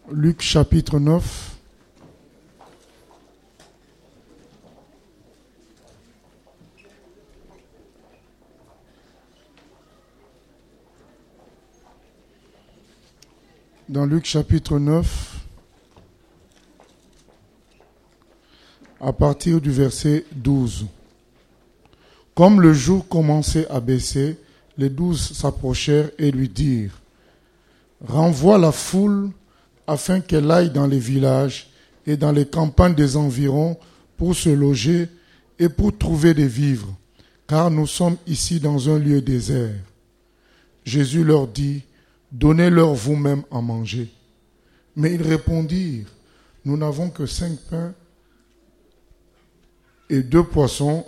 Luc chapitre 9. Dans Luc chapitre 9, à partir du verset 12. Comme le jour commençait à baisser, les 12 s'approchèrent et lui dirent : renvoie la foule afin qu'elle aille dans les villages et dans les campagnes des environs pour se loger et pour trouver des vivres, car nous sommes ici dans un lieu désert. Jésus leur dit : donnez-leur vous-même à manger. Mais ils répondirent : nous n'avons que 5 pains et 2 poissons,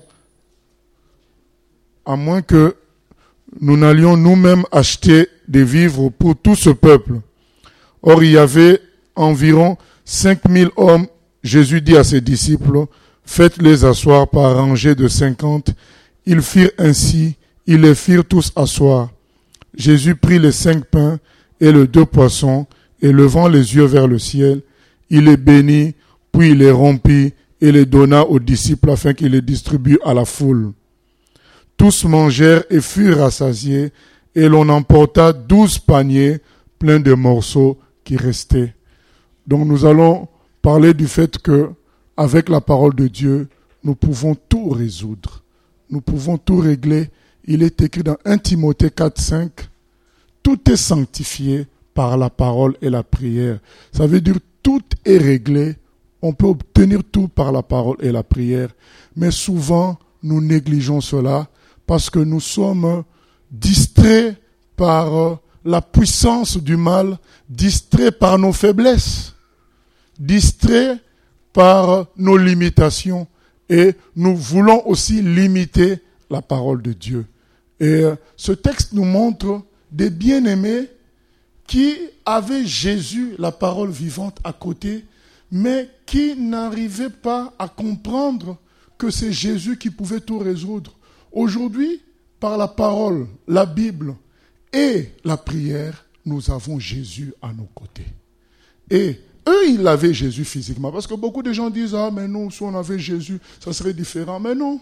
à moins que nous n'allions nous-mêmes acheter des vivres pour tout ce peuple. Or, il y avait environ 5000 hommes. Jésus dit à ses disciples : faites-les asseoir par rangées de 50. Ils firent ainsi, ils les firent tous asseoir. Jésus prit les 5 pains et les 2 poissons, et levant les yeux vers le ciel, il les bénit, puis il les rompit et les donna aux disciples afin qu'ils les distribuent à la foule. Tous mangèrent et furent rassasiés, et l'on emporta 12 paniers pleins de morceaux qui restaient. Donc nous allons parler du fait que, avec la parole de Dieu, nous pouvons tout résoudre. Nous pouvons tout régler. Il est écrit dans 1 Timothée 4,5, tout est sanctifié par la parole et la prière. Ça veut dire tout est réglé. On peut obtenir tout par la parole et la prière. Mais souvent, nous négligeons cela parce que nous sommes distraits par la puissance du mal, distraits par nos faiblesses, distraits par nos limitations. Et nous voulons aussi limiter la parole de Dieu. Et ce texte nous montre des bien-aimés qui avaient Jésus, la parole vivante, à côté, mais qui n'arrivaient pas à comprendre que c'est Jésus qui pouvait tout résoudre. Aujourd'hui, par la parole, la Bible et la prière, nous avons Jésus à nos côtés. Et eux, ils avaient Jésus physiquement. Parce que beaucoup de gens disent : ah, mais nous, si on avait Jésus, ça serait différent. Mais non.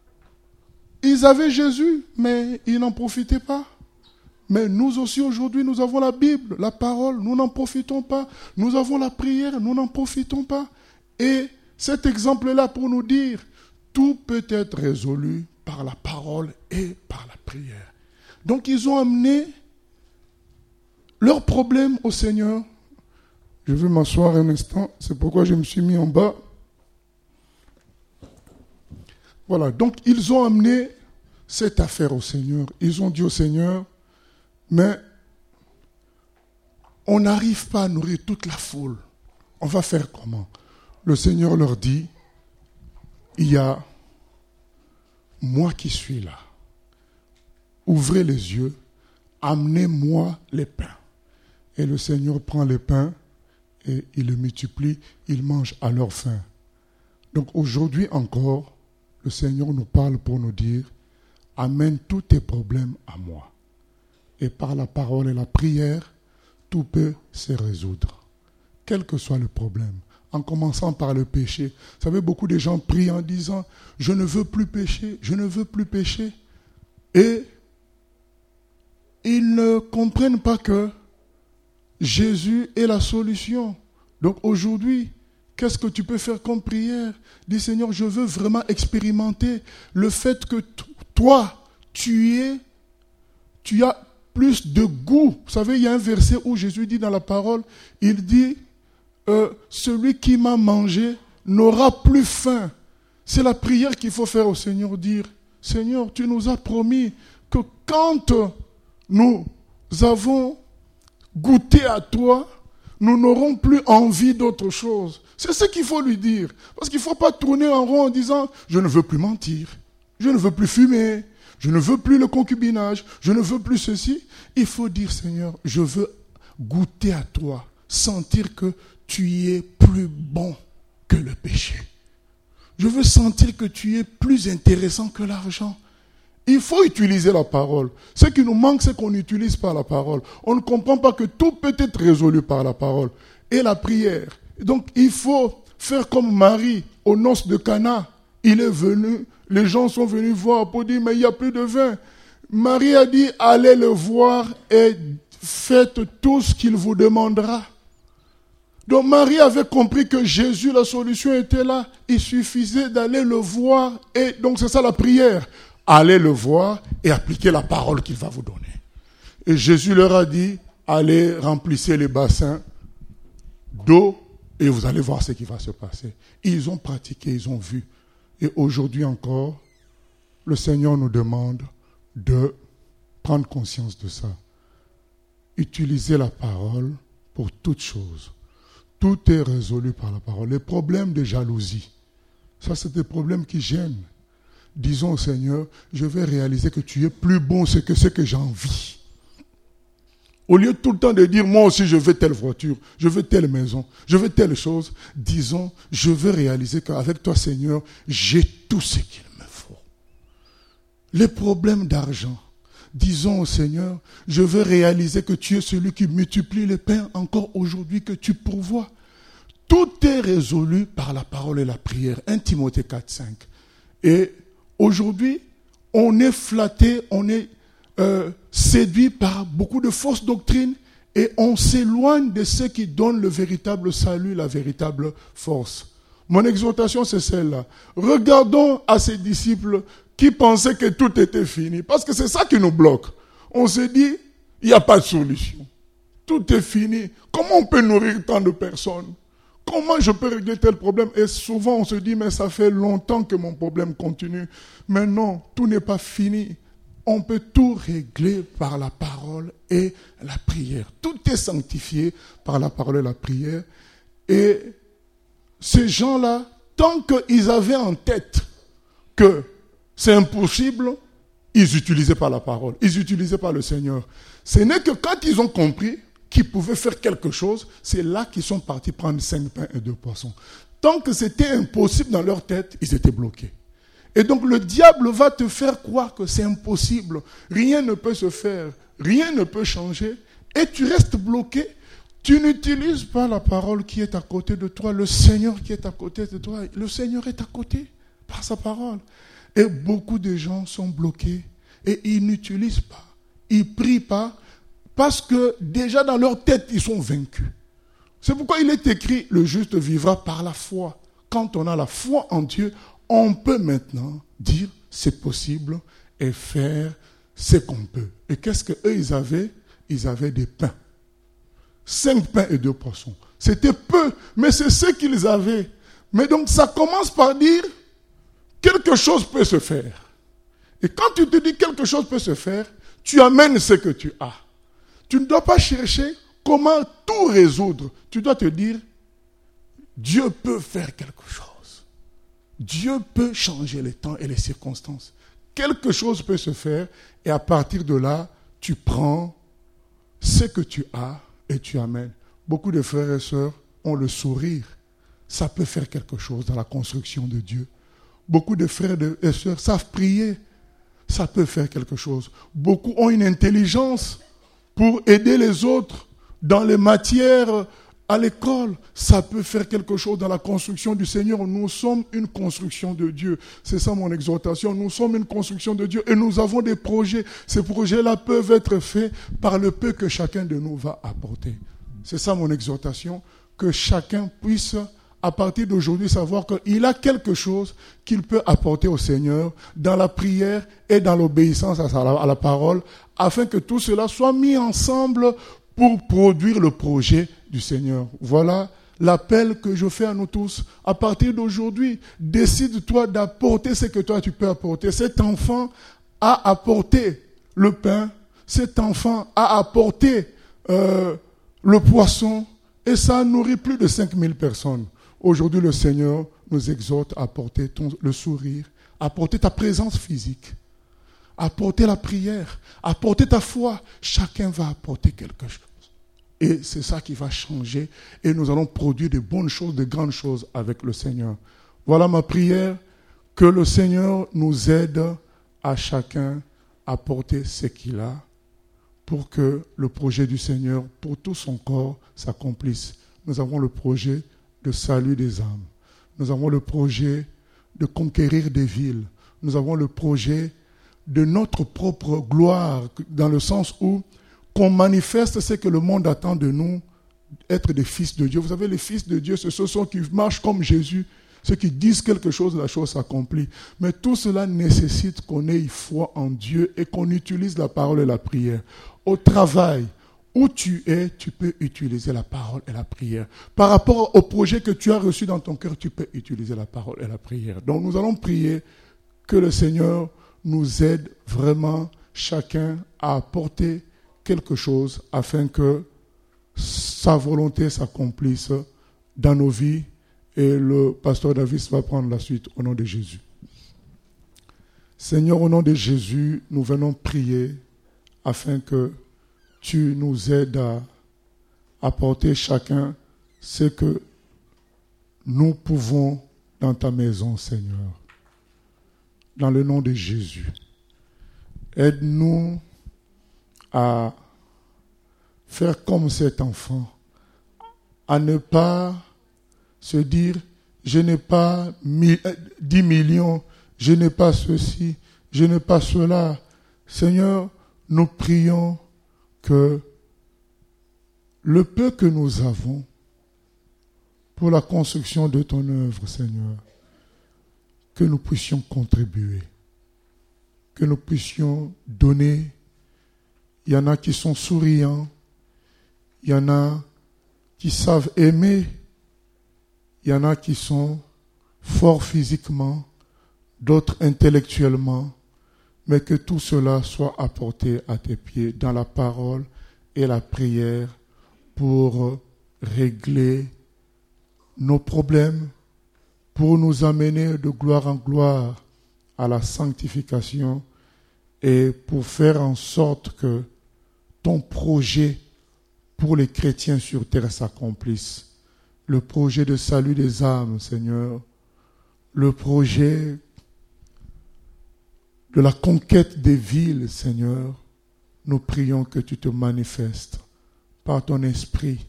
Ils avaient Jésus, mais ils n'en profitaient pas. Mais nous aussi, aujourd'hui, nous avons la Bible, la parole, nous n'en profitons pas. Nous avons la prière, nous n'en profitons pas. Et cet exemple est là pour nous dire : tout peut être résolu par la parole et par la prière. Donc, ils ont amené leurs problèmes au Seigneur. Je vais m'asseoir un instant, c'est pourquoi je me suis mis en bas. Voilà, donc ils ont amené cette affaire au Seigneur. Ils ont dit au Seigneur : mais on n'arrive pas à nourrir toute la foule. On va faire comment ? Le Seigneur leur dit : il y a moi qui suis là. Ouvrez les yeux, amenez-moi les pains. Et le Seigneur prend les pains et il les multiplie, ils mangent à leur faim. Donc aujourd'hui encore, le Seigneur nous parle pour nous dire : amène tous tes problèmes à moi. Et par la parole et la prière, tout peut se résoudre. Quel que soit le problème. En commençant par le péché. Vous savez, beaucoup de gens prient en disant : je ne veux plus pécher, je ne veux plus pécher. Et ils ne comprennent pas que Jésus est la solution. Donc aujourd'hui, qu'est-ce que tu peux faire comme prière ? Dis : Seigneur, je veux vraiment expérimenter le fait que toi, tu as plus de goût. Vous savez, il y a un verset où Jésus dit dans la parole, il dit : celui qui m'a mangé n'aura plus faim. C'est la prière qu'il faut faire au Seigneur, dire : Seigneur, tu nous as promis que quand nous avons goûté à toi, nous n'aurons plus envie d'autre chose. C'est ce qu'il faut lui dire. Parce qu'il ne faut pas tourner en rond en disant : je ne veux plus mentir, je ne veux plus fumer, je ne veux plus le concubinage, je ne veux plus ceci. Il faut dire : Seigneur, je veux goûter à toi, sentir que tu es plus bon que le péché. Je veux sentir que tu es plus intéressant que l'argent. Il faut utiliser la parole. Ce qui nous manque, c'est qu'on n'utilise pas la parole. On ne comprend pas que tout peut être résolu par la parole. et la prière. Donc il faut faire comme Marie aux noces de Cana. Il est venu, les gens sont venus voir pour dire mais il n'y a plus de vin. Marie a dit allez le voir et faites tout ce qu'il vous demandera. Donc Marie avait compris que Jésus, la solution était là. Il suffisait d'aller le voir et donc c'est ça la prière. Allez le voir et appliquez la parole qu'il va vous donner. Et Jésus leur a dit, allez remplissez les bassins d'eau et vous allez voir ce qui va se passer. Ils ont pratiqué, ils ont vu. Et aujourd'hui encore, le Seigneur nous demande de prendre conscience de ça. Utilisez la parole pour toutes choses. Tout est résolu par la parole. Les problèmes de jalousie, ça c'est des problèmes qui gênent. Disons au Seigneur, je vais réaliser que tu es plus bon que ce que j'ai envie. Au lieu tout le temps de dire, moi aussi je veux telle voiture, je veux telle maison, je veux telle chose, disons, je veux réaliser qu'avec toi Seigneur, j'ai tout ce qu'il me faut. Les problèmes d'argent, disons au Seigneur, je veux réaliser que tu es celui qui multiplie les pains encore aujourd'hui, que tu pourvois. Tout est résolu par la parole et la prière. 1 Timothée 4,5. Et aujourd'hui, on est flatté, on est séduit par beaucoup de fausses doctrines et on s'éloigne de ceux qui donnent le véritable salut, la véritable force. Mon exhortation, c'est celle-là. Regardons à ces disciples qui pensaient que tout était fini. Parce que c'est ça qui nous bloque. On se dit, il n'y a pas de solution. Tout est fini. Comment on peut nourrir tant de personnes? Comment je peux régler tel problème? Et souvent on se dit, mais ça fait longtemps que mon problème continue. Mais non, tout n'est pas fini. On peut tout régler par la parole et la prière. Tout est sanctifié par la parole et la prière. Et ces gens-là, tant qu'ils avaient en tête que c'est impossible, ils utilisaient pas la parole, ils utilisaient pas le Seigneur. Ce n'est que quand ils ont compris qu'ils pouvaient faire quelque chose, c'est là qu'ils sont partis prendre 5 pains et 2 poissons. Tant que c'était impossible dans leur tête, ils étaient bloqués. Et donc le diable va te faire croire que c'est impossible, rien ne peut se faire, rien ne peut changer, et tu restes bloqué. Tu n'utilises pas la parole qui est à côté de toi, le Seigneur qui est à côté de toi. Le Seigneur est à côté par sa parole. Et beaucoup de gens sont bloqués et ils n'utilisent pas, ils ne prient pas, parce que déjà dans leur tête, ils sont vaincus. C'est pourquoi il est écrit, le juste vivra par la foi. Quand on a la foi en Dieu, on peut maintenant dire c'est possible et faire ce qu'on peut. Et qu'est-ce qu'eux ils avaient? Ils avaient des pains. 5 pains et 2 poissons. C'était peu, mais c'est ce qu'ils avaient. Mais donc ça commence par dire quelque chose peut se faire. Et quand tu te dis quelque chose peut se faire, tu amènes ce que tu as. Tu ne dois pas chercher comment tout résoudre. Tu dois te dire, Dieu peut faire quelque chose. Dieu peut changer les temps et les circonstances. Quelque chose peut se faire et à partir de là, tu prends ce que tu as et tu amènes. Beaucoup de frères et sœurs ont le sourire. Ça peut faire quelque chose dans la construction de Dieu. Beaucoup de frères et sœurs savent prier. Ça peut faire quelque chose. Beaucoup ont une intelligence pour aider les autres dans les matières à l'école. Ça peut faire quelque chose dans la construction du Seigneur. Nous sommes une construction de Dieu. C'est ça mon exhortation. Nous sommes une construction de Dieu et nous avons des projets. Ces projets-là peuvent être faits par le peu que chacun de nous va apporter. C'est ça mon exhortation. Que chacun puisse, à partir d'aujourd'hui, savoir qu'il a quelque chose qu'il peut apporter au Seigneur dans la prière et dans l'obéissance à la parole, afin que tout cela soit mis ensemble pour produire le projet du Seigneur. Voilà l'appel que je fais à nous tous. À partir d'aujourd'hui, décide-toi d'apporter ce que toi tu peux apporter. Cet enfant a apporté le pain, cet enfant a apporté le poisson, et ça nourrit plus de 5000 personnes. Aujourd'hui, le Seigneur nous exhorte à apporter le sourire, à apporter ta présence physique, à apporter la prière, à apporter ta foi. Chacun va apporter quelque chose. Et c'est ça qui va changer. Et nous allons produire de bonnes choses, de grandes choses avec le Seigneur. Voilà ma prière. Que le Seigneur nous aide à chacun à porter ce qu'il a pour que le projet du Seigneur, pour tout son corps, s'accomplisse. nous avons le projet de salut des âmes. Nous avons le projet de conquérir des villes. Nous avons le projet de notre propre gloire, dans le sens où qu'on manifeste ce que le monde attend de nous, être des fils de Dieu. Vous savez, les fils de Dieu, ce sont ceux qui marchent comme Jésus, ceux qui disent quelque chose, la chose s'accomplit. Mais tout cela nécessite qu'on ait foi en Dieu et qu'on utilise la parole et la prière. Au travail, où tu es, tu peux utiliser la parole et la prière. Par rapport au projet que tu as reçu dans ton cœur, tu peux utiliser la parole et la prière. Donc nous allons prier que le Seigneur nous aide vraiment chacun à apporter quelque chose afin que sa volonté s'accomplisse dans nos vies. Et le pasteur David va prendre la suite au nom de Jésus. Seigneur, au nom de Jésus, nous venons prier afin que tu nous aides à apporter chacun ce que nous pouvons dans ta maison, Seigneur. Dans le nom de Jésus. Aide-nous à faire comme cet enfant, à ne pas se dire, je n'ai pas 10 millions, je n'ai pas ceci, je n'ai pas cela. Seigneur, nous prions que le peu que nous avons pour la construction de ton œuvre, Seigneur, que nous puissions contribuer, que nous puissions donner. Il y en a qui sont souriants, il y en a qui savent aimer, il y en a qui sont forts physiquement, d'autres intellectuellement, mais que tout cela soit apporté à tes pieds dans la parole et la prière pour régler nos problèmes, pour nous amener de gloire en gloire à la sanctification et pour faire en sorte que ton projet pour les chrétiens sur terre s'accomplisse. Le projet de salut des âmes, Seigneur, le projet de la conquête des villes, Seigneur, nous prions que tu te manifestes par ton esprit,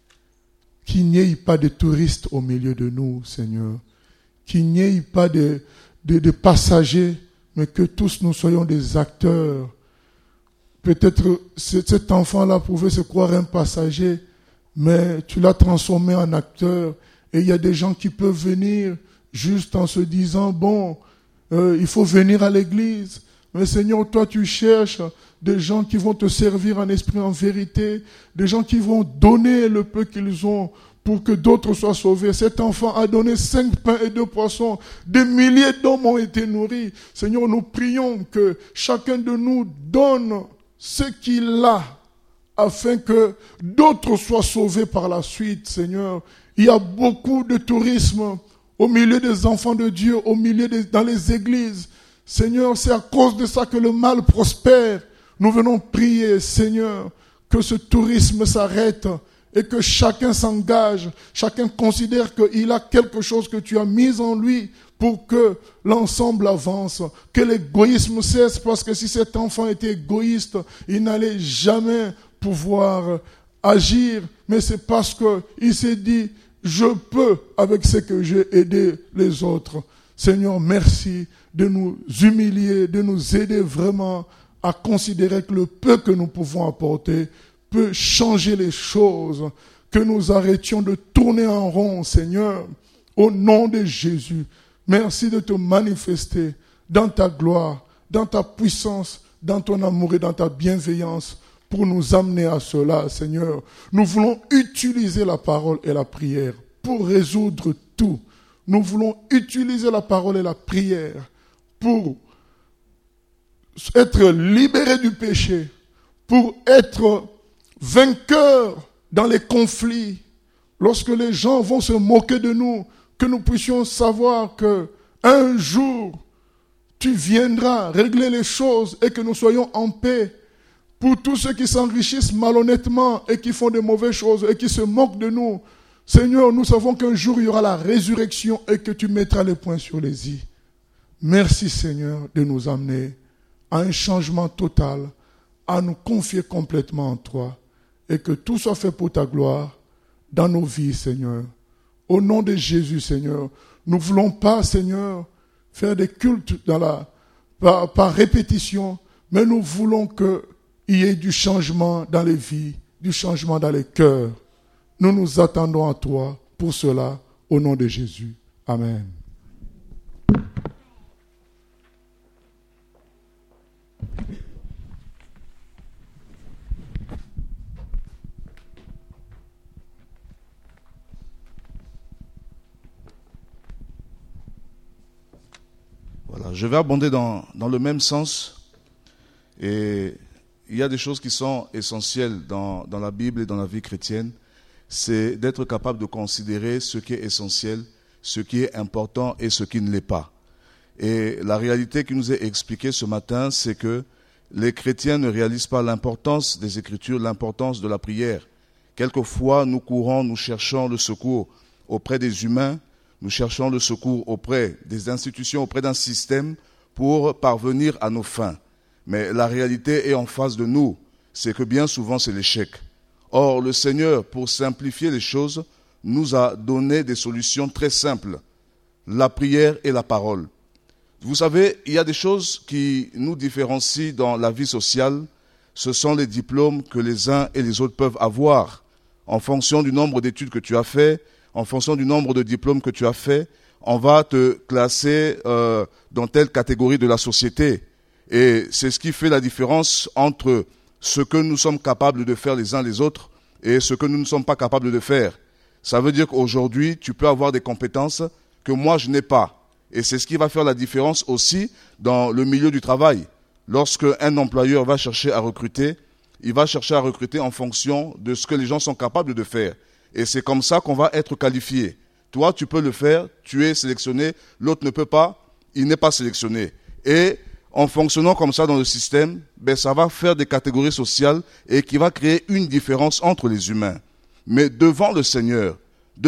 qu'il n'y ait pas de touristes au milieu de nous, Seigneur, qu'il n'y ait pas de passagers, mais que tous nous soyons des acteurs. Peut-être cet enfant-là pouvait se croire un passager, mais tu l'as transformé en acteur. Et il y a des gens qui peuvent venir juste en se disant, bon, il faut venir à l'église. Mais Seigneur, toi tu cherches des gens qui vont te servir en esprit, en vérité, des gens qui vont donner le peu qu'ils ont pour que d'autres soient sauvés. Cet enfant a donné 5 pains et 2 poissons. Des milliers d'hommes ont été nourris. Seigneur, nous prions que chacun de nous donne ce qu'il a afin que d'autres soient sauvés par la suite, Seigneur. Il y a beaucoup de tourisme au milieu des enfants de Dieu, dans les églises. Seigneur, c'est à cause de ça que le mal prospère. Nous venons prier, Seigneur, que ce tourisme s'arrête et que chacun s'engage, chacun considère qu'il a quelque chose que tu as mis en lui pour que l'ensemble avance, que l'égoïsme cesse, parce que si cet enfant était égoïste, il n'allait jamais pouvoir agir, mais c'est parce qu'il s'est dit, je peux, avec ce que j'ai, aider les autres. Seigneur, merci de nous humilier, de nous aider vraiment à considérer que le peu que nous pouvons apporter peut changer les choses, que nous arrêtions de tourner en rond, Seigneur, au nom de Jésus. Merci de te manifester dans ta gloire, dans ta puissance, dans ton amour et dans ta bienveillance pour nous amener à cela, Seigneur. Nous voulons utiliser la parole et la prière pour résoudre tout. Nous voulons utiliser la parole et la prière pour être libérés du péché, pour être vainqueurs dans les conflits. Lorsque les gens vont se moquer de nous, que nous puissions savoir que un jour, tu viendras régler les choses et que nous soyons en paix. Pour tous ceux qui s'enrichissent malhonnêtement et qui font de mauvaises choses et qui se moquent de nous, Seigneur, nous savons qu'un jour il y aura la résurrection et que tu mettras les points sur les i. Merci Seigneur de nous amener à un changement total, à nous confier complètement en toi et que tout soit fait pour ta gloire. dans nos vies, Seigneur. Au nom de Jésus, Seigneur, nous ne voulons pas, Seigneur, faire des cultes par répétition, mais nous voulons qu'il y ait du changement dans les vies, du changement dans les cœurs. Nous nous attendons à toi pour cela, au nom de Jésus. Amen. Voilà, je vais abonder dans le même sens. Et il y a des choses qui sont essentielles dans la Bible et dans la vie chrétienne. C'est d'être capable de considérer ce qui est essentiel, ce qui est important et ce qui ne l'est pas. Et la réalité qui nous est expliquée ce matin, c'est que les chrétiens ne réalisent pas l'importance des Écritures, l'importance de la prière. Quelquefois, nous courons, nous cherchons le secours auprès des humains, nous cherchons le secours auprès des institutions, auprès d'un système pour parvenir à nos fins. Mais la réalité est en face de nous, c'est que bien souvent c'est l'échec. Or, le Seigneur, pour simplifier les choses, nous a donné des solutions très simples. La prière et la parole. Vous savez, il y a des choses qui nous différencient dans la vie sociale. Ce sont les diplômes que les uns et les autres peuvent avoir. En fonction du nombre d'études que tu as fait, en fonction du nombre de diplômes que tu as fait, on va te classer dans telle catégorie de la société. Et c'est ce qui fait la différence entre ce que nous sommes capables de faire les uns les autres et ce que nous ne sommes pas capables de faire. Ça veut dire qu'aujourd'hui, tu peux avoir des compétences que moi je n'ai pas. Et c'est ce qui va faire la différence aussi dans le milieu du travail. Lorsque un employeur va chercher à recruter, il va chercher à recruter en fonction de ce que les gens sont capables de faire. Et c'est comme ça qu'on va être qualifié. Toi, tu peux le faire, tu es sélectionné, l'autre ne peut pas, il n'est pas sélectionné. Et en fonctionnant comme ça dans le système, ça va faire des catégories sociales et qui va créer une différence entre les humains. Mais devant le Seigneur,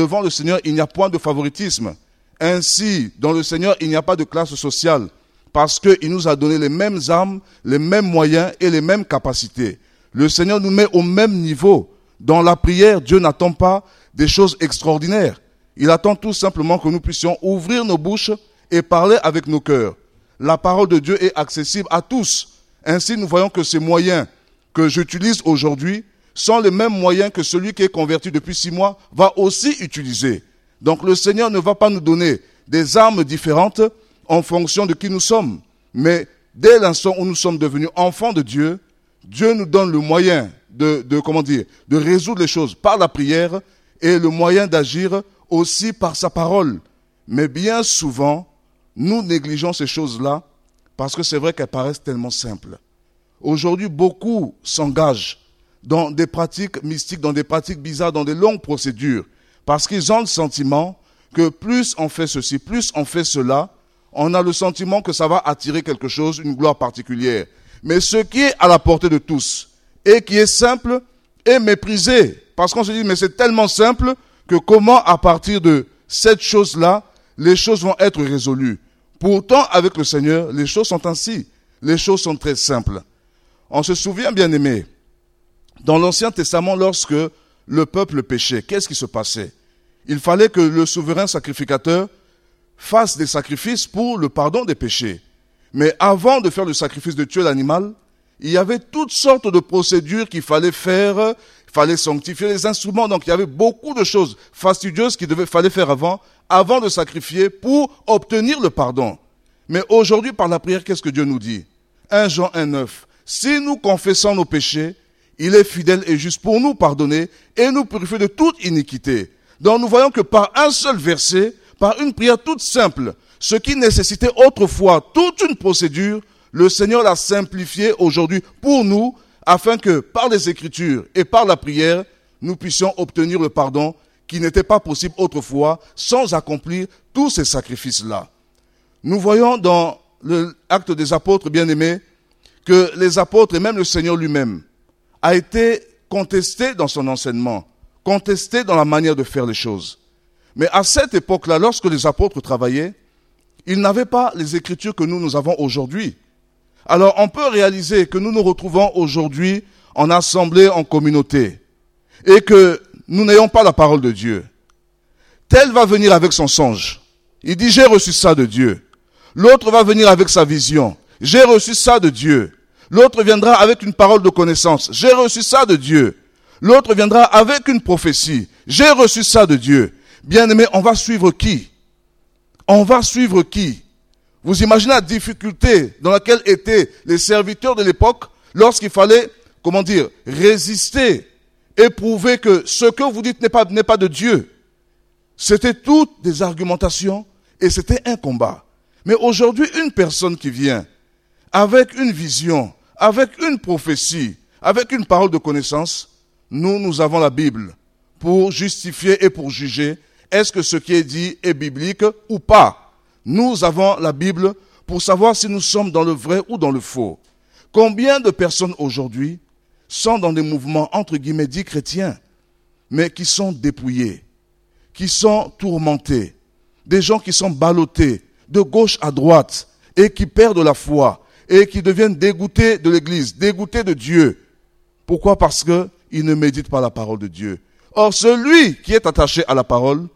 il n'y a point de favoritisme. Ainsi, dans le Seigneur, il n'y a pas de classe sociale parce qu'il nous a donné les mêmes armes, les mêmes moyens et les mêmes capacités. Le Seigneur nous met au même niveau. Dans la prière, Dieu n'attend pas des choses extraordinaires. Il attend tout simplement que nous puissions ouvrir nos bouches et parler avec nos cœurs. La parole de Dieu est accessible à tous. Ainsi, nous voyons que ces moyens que j'utilise aujourd'hui sont les mêmes moyens que celui qui est converti depuis 6 mois va aussi utiliser. Donc le Seigneur ne va pas nous donner des armes différentes en fonction de qui nous sommes. Mais dès l'instant où nous sommes devenus enfants de Dieu, Dieu nous donne le moyen de résoudre les choses par la prière et le moyen d'agir aussi par sa parole. Mais bien souvent, nous négligeons ces choses-là parce que c'est vrai qu'elles paraissent tellement simples. Aujourd'hui, beaucoup s'engagent dans des pratiques mystiques, dans des pratiques bizarres, dans des longues procédures parce qu'ils ont le sentiment que plus on fait ceci, plus on fait cela, on a le sentiment que ça va attirer quelque chose, une gloire particulière. Mais ce qui est à la portée de tous et qui est simple est méprisé. Parce qu'on se dit, mais c'est tellement simple que comment à partir de cette chose-là, les choses vont être résolues. Pourtant, avec le Seigneur, les choses sont ainsi. Les choses sont très simples. On se souvient, bien aimé, dans l'Ancien Testament, lorsque le peuple péchait, qu'est-ce qui se passait? Il fallait que le souverain sacrificateur fasse des sacrifices pour le pardon des péchés. Mais avant de faire le sacrifice de tuer l'animal, il y avait toutes sortes de procédures qu'il fallait faire. Il fallait sanctifier les instruments. Donc il y avait beaucoup de choses fastidieuses qu'il fallait faire avant de sacrifier pour obtenir le pardon. Mais aujourd'hui, par la prière, qu'est-ce que Dieu nous dit? 1 Jean 1,9. Si nous confessons nos péchés, il est fidèle et juste pour nous pardonner et nous purifier de toute iniquité. Donc nous voyons que par un seul verset, par une prière toute simple, ce qui nécessitait autrefois toute une procédure, le Seigneur l'a simplifié aujourd'hui pour nous, afin que par les Écritures et par la prière, nous puissions obtenir le pardon qui n'était pas possible autrefois sans accomplir tous ces sacrifices-là. Nous voyons dans l'acte des apôtres, bien-aimés, que les apôtres et même le Seigneur lui-même a été contesté dans son enseignement, contesté dans la manière de faire les choses. Mais à cette époque-là, lorsque les apôtres travaillaient, ils n'avaient pas les Écritures que nous avons aujourd'hui. Alors on peut réaliser que nous nous retrouvons aujourd'hui en assemblée, en communauté, et que nous n'ayons pas la parole de Dieu, tel va venir avec son songe. Il dit, j'ai reçu ça de Dieu. L'autre va venir avec sa vision. J'ai reçu ça de Dieu. L'autre viendra avec une parole de connaissance. J'ai reçu ça de Dieu. L'autre viendra avec une prophétie. J'ai reçu ça de Dieu. Bien-aimé, on va suivre qui? On va suivre qui? Vous imaginez la difficulté dans laquelle étaient les serviteurs de l'époque lorsqu'il fallait, résister et prouver que ce que vous dites n'est pas de Dieu. C'était toutes des argumentations et c'était un combat. Mais aujourd'hui, une personne qui vient avec une vision, avec une prophétie, avec une parole de connaissance, nous avons la Bible pour justifier et pour juger est-ce que ce qui est dit est biblique ou pas. Nous avons la Bible pour savoir si nous sommes dans le vrai ou dans le faux. Combien de personnes aujourd'hui sont dans des mouvements entre guillemets dits chrétiens, mais qui sont dépouillés, qui sont tourmentés, des gens qui sont ballottés de gauche à droite et qui perdent la foi et qui deviennent dégoûtés de l'Église, dégoûtés de Dieu. Pourquoi? Parce qu'ils ne méditent pas la parole de Dieu. Or, celui qui est attaché à la parole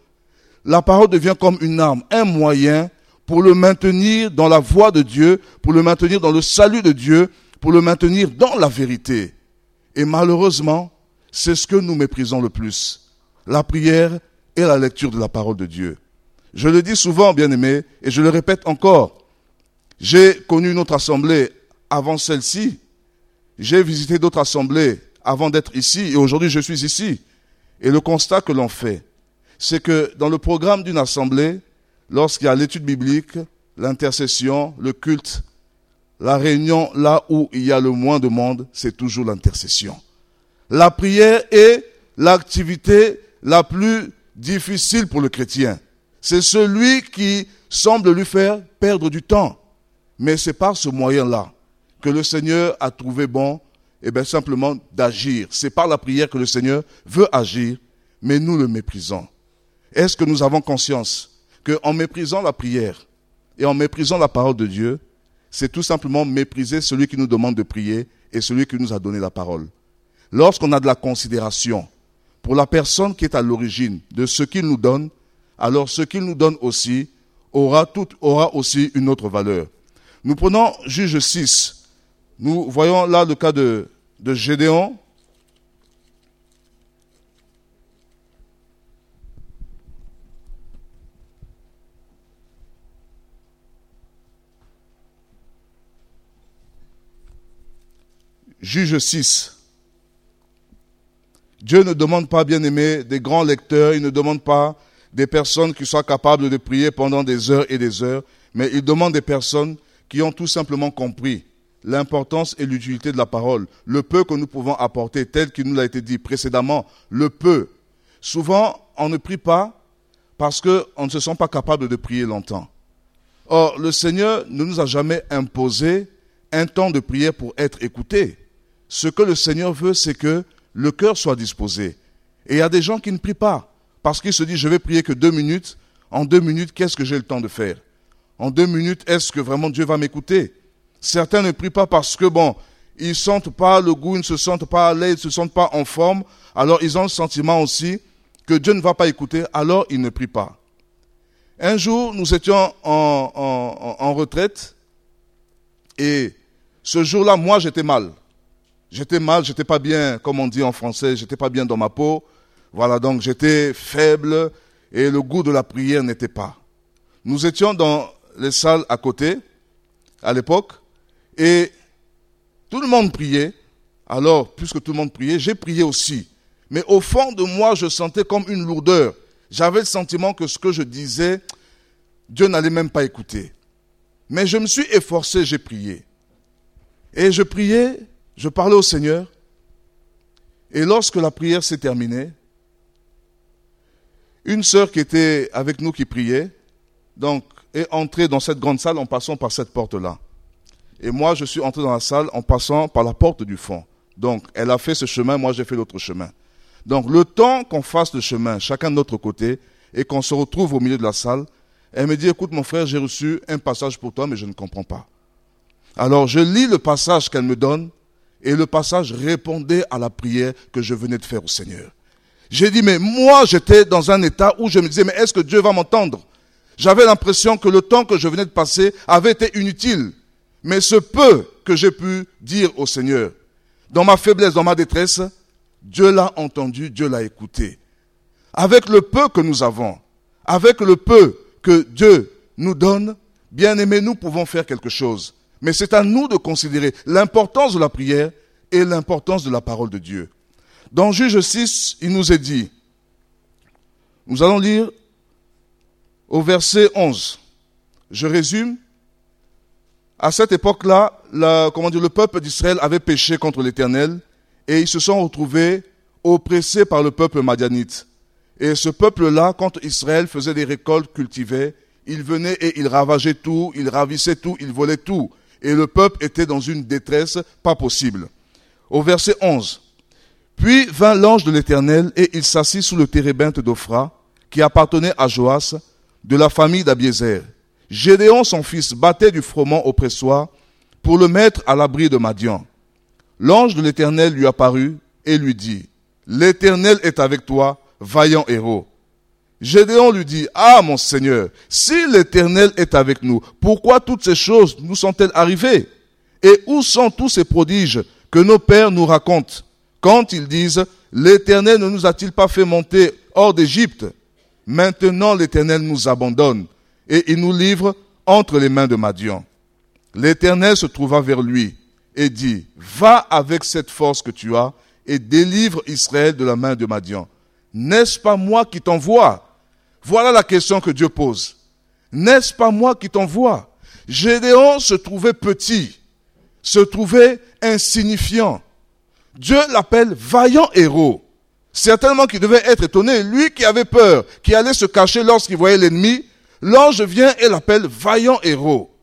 devient comme une arme, un moyen pour le maintenir dans la voie de Dieu, pour le maintenir dans le salut de Dieu, pour le maintenir dans la vérité. Et malheureusement, c'est ce que nous méprisons le plus. La prière et la lecture de la parole de Dieu. Je le dis souvent, bien-aimés, et je le répète encore. J'ai connu une autre assemblée avant celle-ci. J'ai visité d'autres assemblées avant d'être ici, et aujourd'hui je suis ici. Et le constat que l'on fait, c'est que dans le programme d'une assemblée, lorsqu'il y a l'étude biblique, l'intercession, le culte, la réunion là où il y a le moins de monde, c'est toujours l'intercession. La prière est l'activité la plus difficile pour le chrétien. C'est celui qui semble lui faire perdre du temps. Mais c'est par ce moyen-là que le Seigneur a trouvé bon, simplement d'agir. C'est par la prière que le Seigneur veut agir, mais nous le méprisons. Est-ce que nous avons conscience qu'en méprisant la prière et en méprisant la parole de Dieu, c'est tout simplement mépriser celui qui nous demande de prier et celui qui nous a donné la parole. Lorsqu'on a de la considération pour la personne qui est à l'origine de ce qu'il nous donne, alors ce qu'il nous donne aussi aura aussi une autre valeur. Nous prenons Juge 6. Nous voyons là le cas de Gédéon. Juge 6. Dieu ne demande pas, bien-aimés, des grands lecteurs, il ne demande pas des personnes qui soient capables de prier pendant des heures et des heures, mais il demande des personnes qui ont tout simplement compris l'importance et l'utilité de la parole, le peu que nous pouvons apporter, tel qu'il nous l'a été dit précédemment, le peu. Souvent, on ne prie pas parce qu'on ne se sent pas capable de prier longtemps. Or, le Seigneur ne nous a jamais imposé un temps de prière pour être écouté. Ce que le Seigneur veut, c'est que le cœur soit disposé. Et il y a des gens qui ne prient pas parce qu'ils se disent, je vais prier que 2 minutes. En 2 minutes, qu'est-ce que j'ai le temps de faire? En 2 minutes, est-ce que vraiment Dieu va m'écouter? Certains ne prient pas parce que, ils ne sentent pas le goût, ils ne se sentent pas à l'aise, ils ne se sentent pas en forme. Alors, ils ont le sentiment aussi que Dieu ne va pas écouter, alors ils ne prient pas. Un jour, nous étions en retraite et ce jour-là, moi, j'étais mal. J'étais pas bien, comme on dit en français, j'étais pas bien dans ma peau. Voilà, donc j'étais faible et le goût de la prière n'était pas. Nous étions dans les salles à côté, à l'époque, et tout le monde priait. Alors, puisque tout le monde priait, j'ai prié aussi. Mais au fond de moi, je sentais comme une lourdeur. J'avais le sentiment que ce que je disais, Dieu n'allait même pas écouter. Mais je me suis efforcé, j'ai prié. Et je priais, je parlais au Seigneur. Et lorsque la prière s'est terminée, une sœur qui était avec nous qui priait, donc, est entrée dans cette grande salle en passant par cette porte-là. Et moi, je suis entré dans la salle en passant par la porte du fond. Donc, elle a fait ce chemin, moi j'ai fait l'autre chemin. Donc, le temps qu'on fasse le chemin, chacun de notre côté, et qu'on se retrouve au milieu de la salle, elle me dit, écoute mon frère, j'ai reçu un passage pour toi, mais je ne comprends pas. Alors, je lis le passage qu'elle me donne, et le passage répondait à la prière que je venais de faire au Seigneur. J'ai dit, mais moi, j'étais dans un état où je me disais, mais est-ce que Dieu va m'entendre? J'avais l'impression que le temps que je venais de passer avait été inutile. Mais ce peu que j'ai pu dire au Seigneur, dans ma faiblesse, dans ma détresse, Dieu l'a entendu, Dieu l'a écouté. Avec le peu que nous avons, avec le peu que Dieu nous donne, bien aimés, nous pouvons faire quelque chose. Mais c'est à nous de considérer l'importance de la prière et l'importance de la parole de Dieu. Dans Juge 6, il nous est dit, nous allons lire au verset 11. Je résume. À cette époque-là, le peuple d'Israël avait péché contre l'Éternel et ils se sont retrouvés oppressés par le peuple madianite. Et ce peuple-là, quand Israël faisait des récoltes, cultivait, il venait et il ravageait tout, il ravissait tout, il volait tout. Et le peuple était dans une détresse pas possible. Au verset 11. Puis vint l'ange de l'Éternel et il s'assit sous le térébinthe d'Ophra, qui appartenait à Joas, de la famille d'Abiézer. Gédéon, son fils, battait du froment au pressoir pour le mettre à l'abri de Madian. L'ange de l'Éternel lui apparut et lui dit, « L'Éternel est avec toi, vaillant héros. » Gédéon lui dit, « Ah, mon Seigneur, si l'Éternel est avec nous, pourquoi toutes ces choses nous sont-elles arrivées? Et où sont tous ces prodiges que nos pères nous racontent, quand ils disent, l'Éternel ne nous a-t-il pas fait monter hors d'Égypte? Maintenant l'Éternel nous abandonne et il nous livre entre les mains de Madian. L'Éternel se trouva vers lui et dit, va avec cette force que tu as et délivre Israël de la main de Madian. N'est-ce pas moi qui t'envoie? Voilà la question que Dieu pose. N'est-ce pas moi qui t'envoie? Gédéon se trouvait petit, se trouvait insignifiant. Dieu l'appelle vaillant héros. Certainement qu'il devait être étonné. Lui qui avait peur, qui allait se cacher lorsqu'il voyait l'ennemi, l'ange vient et l'appelle vaillant héros.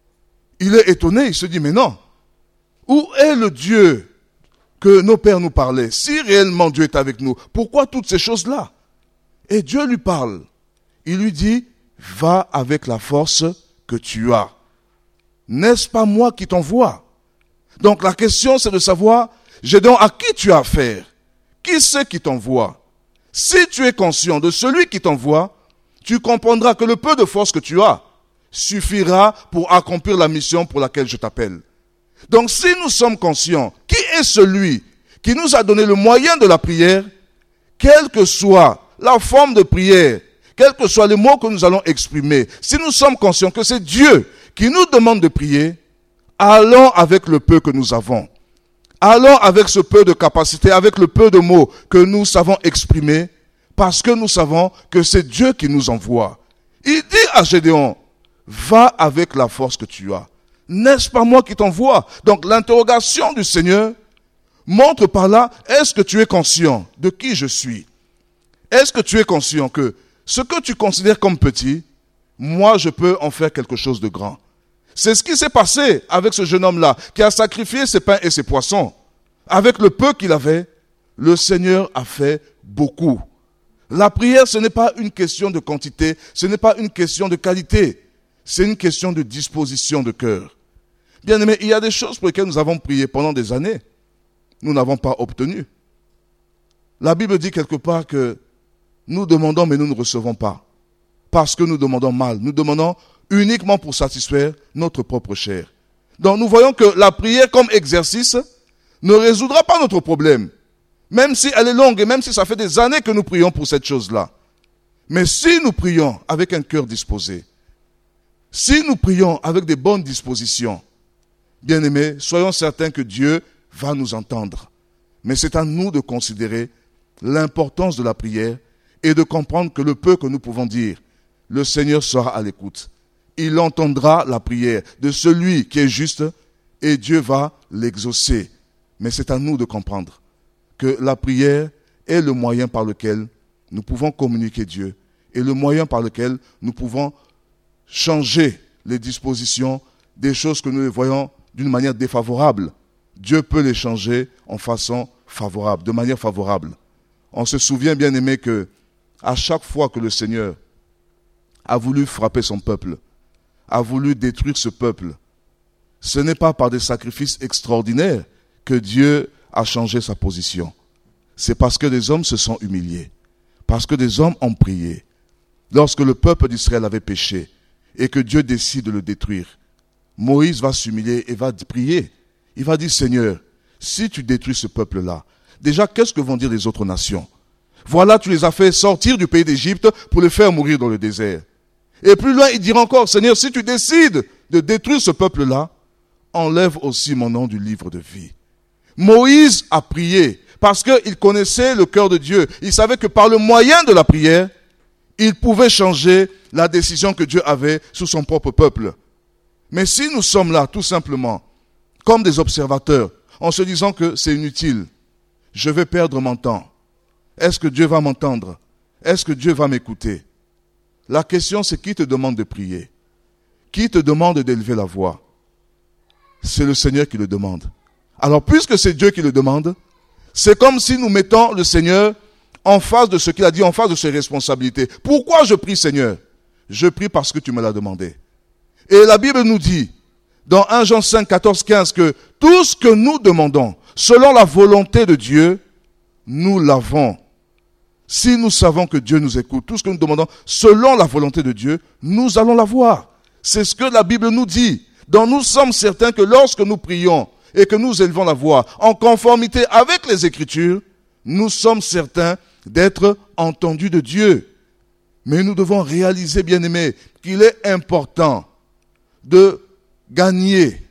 Il est étonné, il se dit, mais non. Où est le Dieu que nos pères nous parlaient? Si réellement Dieu est avec nous, pourquoi toutes ces choses-là? Et Dieu lui parle. Il lui dit, va avec la force que tu as. N'est-ce pas moi qui t'envoie? Donc la question c'est de savoir, Gédéon, à qui tu as affaire? Qui c'est qui t'envoie? Si tu es conscient de celui qui t'envoie, tu comprendras que le peu de force que tu as suffira pour accomplir la mission pour laquelle je t'appelle. Donc si nous sommes conscients, qui est celui qui nous a donné le moyen de la prière, quelle que soit la forme de prière, quels que soient les mots que nous allons exprimer, si nous sommes conscients que c'est Dieu qui nous demande de prier, allons avec le peu que nous avons. Allons avec ce peu de capacité, avec le peu de mots que nous savons exprimer, parce que nous savons que c'est Dieu qui nous envoie. Il dit à Gédéon, va avec la force que tu as. N'est-ce pas moi qui t'envoie? Donc l'interrogation du Seigneur montre par là, est-ce que tu es conscient de qui je suis? Est-ce que tu es conscient que ce que tu considères comme petit, moi je peux en faire quelque chose de grand? C'est ce qui s'est passé avec ce jeune homme-là, qui a sacrifié ses pains et ses poissons. Avec le peu qu'il avait, le Seigneur a fait beaucoup. La prière, ce n'est pas une question de quantité, ce n'est pas une question de qualité, c'est une question de disposition de cœur. Bien aimé, il y a des choses pour lesquelles nous avons prié pendant des années, nous n'avons pas obtenu. La Bible dit quelque part que nous demandons mais nous ne recevons pas, parce que nous demandons mal, nous demandons uniquement pour satisfaire notre propre chair. Donc nous voyons que la prière comme exercice ne résoudra pas notre problème. Même si elle est longue et même si ça fait des années que nous prions pour cette chose-là. Mais si nous prions avec un cœur disposé, si nous prions avec des bonnes dispositions, bien aimés, soyons certains que Dieu va nous entendre. Mais c'est à nous de considérer l'importance de la prière et de comprendre que le peu que nous pouvons dire, le Seigneur sera à l'écoute. Il entendra la prière de celui qui est juste et Dieu va l'exaucer. Mais c'est à nous de comprendre que la prière est le moyen par lequel nous pouvons communiquer Dieu et le moyen par lequel nous pouvons changer les dispositions des choses que nous voyons d'une manière défavorable. Dieu peut les changer en façon favorable, de manière favorable. On se souvient, bien aimé, que à chaque fois que le Seigneur a voulu frapper son peuple, a voulu détruire ce peuple, ce n'est pas par des sacrifices extraordinaires que Dieu a changé sa position. C'est parce que des hommes se sont humiliés, parce que des hommes ont prié. Lorsque le peuple d'Israël avait péché et que Dieu décide de le détruire, Moïse va s'humilier et va prier. Il va dire, Seigneur, si tu détruis ce peuple-là, déjà, qu'est-ce que vont dire les autres nations? Voilà, tu les as fait sortir du pays d'Égypte pour les faire mourir dans le désert. Et plus loin, il dira encore, Seigneur, si tu décides de détruire ce peuple-là, enlève aussi mon nom du livre de vie. Moïse a prié parce qu'il connaissait le cœur de Dieu. Il savait que par le moyen de la prière, il pouvait changer la décision que Dieu avait sur son propre peuple. Mais si nous sommes là, tout simplement, comme des observateurs, en se disant que c'est inutile, je vais perdre mon temps. Est-ce que Dieu va m'entendre? Est-ce que Dieu va m'écouter? La question, c'est qui te demande de prier? Qui te demande d'élever la voix? C'est le Seigneur qui le demande. Alors, puisque c'est Dieu qui le demande, c'est comme si nous mettons le Seigneur en face de ce qu'il a dit, en face de ses responsabilités. Pourquoi je prie, Seigneur? Je prie parce que tu me l'as demandé. Et la Bible nous dit, dans 1 Jean 5, 14, 15, que tout ce que nous demandons, selon la volonté de Dieu, nous l'avons. Si nous savons que Dieu nous écoute, tout ce que nous demandons, selon la volonté de Dieu, nous allons l'avoir. C'est ce que la Bible nous dit. Donc nous sommes certains que lorsque nous prions et que nous élevons la voix en conformité avec les Écritures, nous sommes certains d'être entendus de Dieu. Mais nous devons réaliser, bien-aimés, qu'il est important de gagner,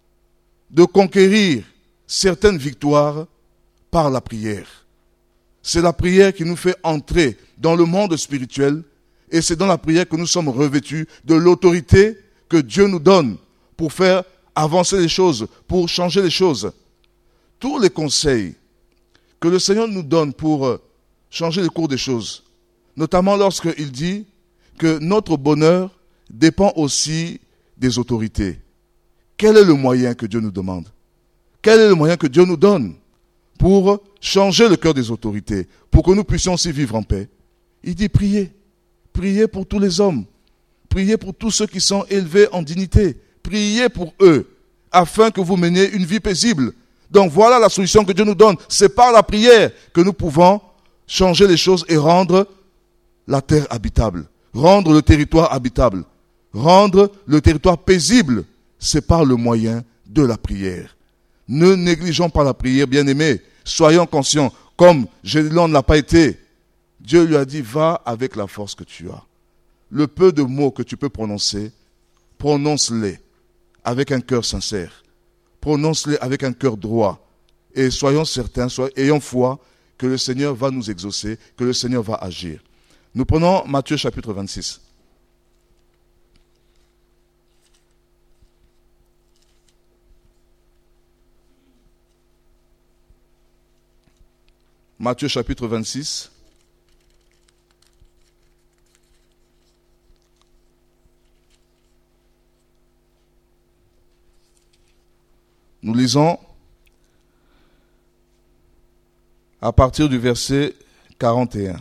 de conquérir certaines victoires par la prière. C'est la prière qui nous fait entrer dans le monde spirituel et c'est dans la prière que nous sommes revêtus de l'autorité que Dieu nous donne pour faire avancer les choses, pour changer les choses. Tous les conseils que le Seigneur nous donne pour changer le cours des choses, notamment lorsqu'il dit que notre bonheur dépend aussi des autorités. Quel est le moyen que Dieu nous demande? Quel est le moyen que Dieu nous donne pour changer le cœur des autorités, pour que nous puissions aussi vivre en paix? Il dit priez. Priez pour tous les hommes. Priez pour tous ceux qui sont élevés en dignité. Priez pour eux, afin que vous meniez une vie paisible. Donc voilà la solution que Dieu nous donne. C'est par la prière que nous pouvons changer les choses et rendre la terre habitable, rendre le territoire habitable, rendre le territoire paisible. C'est par le moyen de la prière. Ne négligeons pas la prière, bien-aimés. Soyons conscients, comme Gédéon ne l'a pas été. Dieu lui a dit, va avec la force que tu as. Le peu de mots que tu peux prononcer, prononce-les avec un cœur sincère. Prononce-les avec un cœur droit. Et soyons certains, ayons foi que le Seigneur va nous exaucer, que le Seigneur va agir. Nous prenons Matthieu chapitre 26. Matthieu chapitre 26. Nous lisons à partir du verset 41.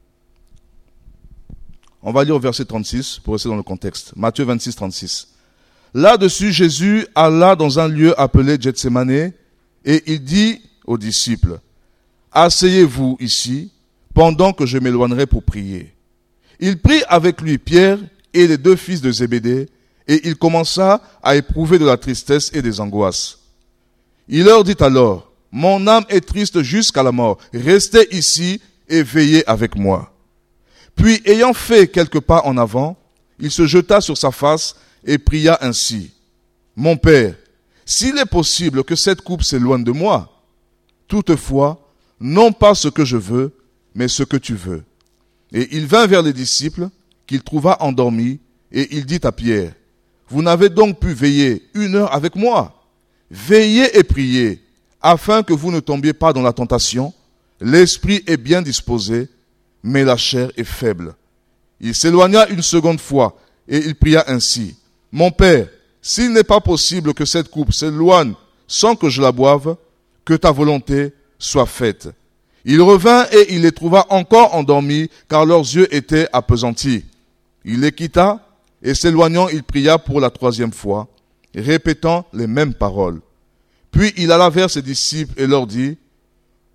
On va lire au verset 36 pour rester dans le contexte. Matthieu 26, 36. Là-dessus, Jésus alla dans un lieu appelé Gethsémané et il dit aux disciples, asseyez-vous ici pendant que je m'éloignerai pour prier. Il prit avec lui Pierre et les deux fils de Zébédée et il commença à éprouver de la tristesse et des angoisses. Il leur dit alors, mon âme est triste jusqu'à la mort, restez ici et veillez avec moi. Puis, ayant fait quelques pas en avant, il se jeta sur sa face et pria ainsi, mon Père, s'il est possible que cette coupe s'éloigne de moi, toutefois, non pas ce que je veux, mais ce que tu veux. Et il vint vers les disciples, qu'il trouva endormis, et il dit à Pierre, vous n'avez donc pu veiller 1 heure avec moi? Veillez et priez, afin que vous ne tombiez pas dans la tentation. L'esprit est bien disposé, mais la chair est faible. Il s'éloigna une seconde fois, et il pria ainsi, mon Père, s'il n'est pas possible que cette coupe s'éloigne sans que je la boive, que ta volonté soit faite. Il revint et il les trouva encore endormis, car leurs yeux étaient appesantis. Il les quitta, et s'éloignant, il pria pour la 3e fois, répétant les mêmes paroles. Puis il alla vers ses disciples et leur dit,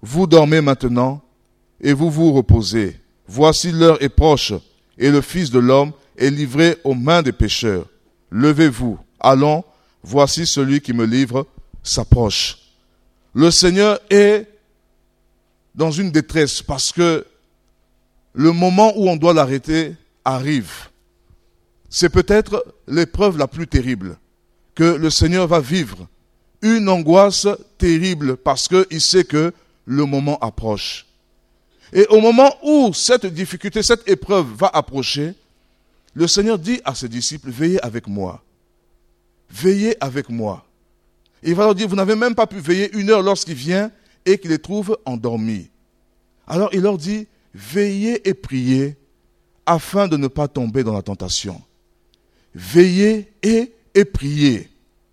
vous dormez maintenant et vous vous reposez. Voici l'heure est proche et le Fils de l'homme est livré aux mains des pécheurs. Levez-vous, allons, voici celui qui me livre s'approche. Le Seigneur est dans une détresse parce que le moment où on doit l'arrêter arrive. C'est peut-être l'épreuve la plus terrible que le Seigneur va vivre. Une angoisse terrible parce qu'il sait que le moment approche. Et au moment où cette difficulté, cette épreuve va approcher, le Seigneur dit à ses disciples, veillez avec moi. Veillez avec moi. Il va leur dire, vous n'avez même pas pu veiller 1 heure lorsqu'il vient et qu'il les trouve endormis. Alors il leur dit, veillez et priez afin de ne pas tomber dans la tentation. Veillez et priez.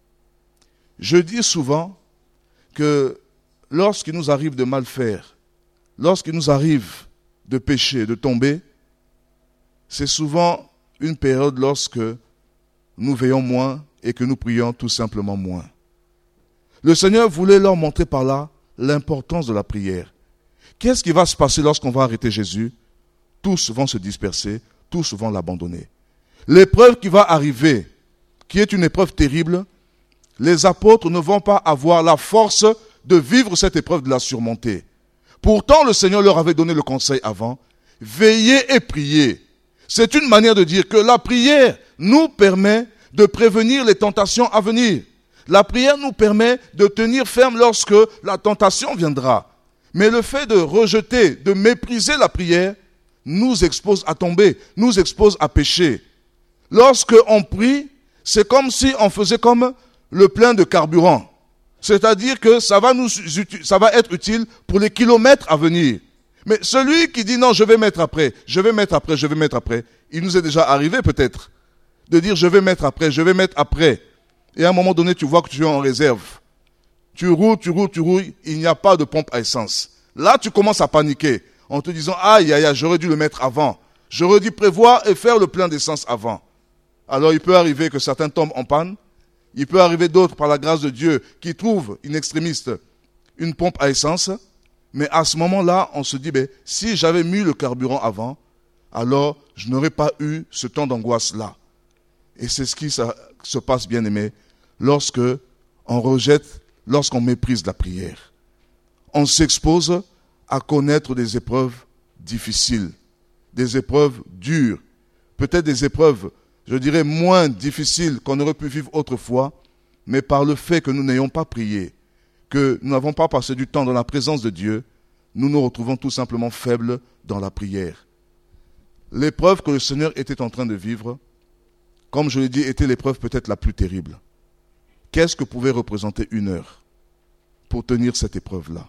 Je dis souvent que lorsqu'il nous arrive de mal faire, lorsqu'il nous arrive de pécher, de tomber, c'est souvent une période lorsque nous veillons moins et que nous prions tout simplement moins. Le Seigneur voulait leur montrer par là l'importance de la prière. Qu'est-ce qui va se passer lorsqu'on va arrêter Jésus? Tous vont se disperser, tous vont l'abandonner. L'épreuve qui va arriver, qui est une épreuve terrible, les apôtres ne vont pas avoir la force de vivre cette épreuve, de la surmonter. Pourtant, le Seigneur leur avait donné le conseil avant, veillez et priez. C'est une manière de dire que la prière nous permet de prévenir les tentations à venir. La prière nous permet de tenir ferme lorsque la tentation viendra. Mais le fait de rejeter, de mépriser la prière, nous expose à tomber, nous expose à pécher. Lorsque on prie, c'est comme si on faisait comme le plein de carburant. C'est-à-dire que ça va être utile pour les kilomètres à venir. Mais celui qui dit non, je vais mettre après, il nous est déjà arrivé peut-être de dire je vais mettre après. Et à un moment donné, tu vois que tu es en réserve. Tu roules, il n'y a pas de pompe à essence. Là, tu commences à paniquer en te disant aïe, j'aurais dû le mettre avant. J'aurais dû prévoir et faire le plein d'essence avant. Alors il peut arriver que certains tombent en panne. Il peut arriver d'autres, par la grâce de Dieu, qui trouvent une extrémiste, une pompe à essence. Mais à ce moment-là, on se dit, si j'avais mis le carburant avant, alors je n'aurais pas eu ce temps d'angoisse-là. Et c'est ce qui se passe, bien-aimé, lorsque on rejette, lorsqu'on méprise la prière. On s'expose à connaître des épreuves difficiles, des épreuves dures, peut-être des épreuves, je dirais, moins difficiles qu'on aurait pu vivre autrefois, mais par le fait que nous n'ayons pas prié, que nous n'avons pas passé du temps dans la présence de Dieu, nous nous retrouvons tout simplement faibles dans la prière. L'épreuve que le Seigneur était en train de vivre, comme je l'ai dit, était l'épreuve peut-être la plus terrible. Qu'est-ce que pouvait représenter 1 heure pour tenir cette épreuve-là?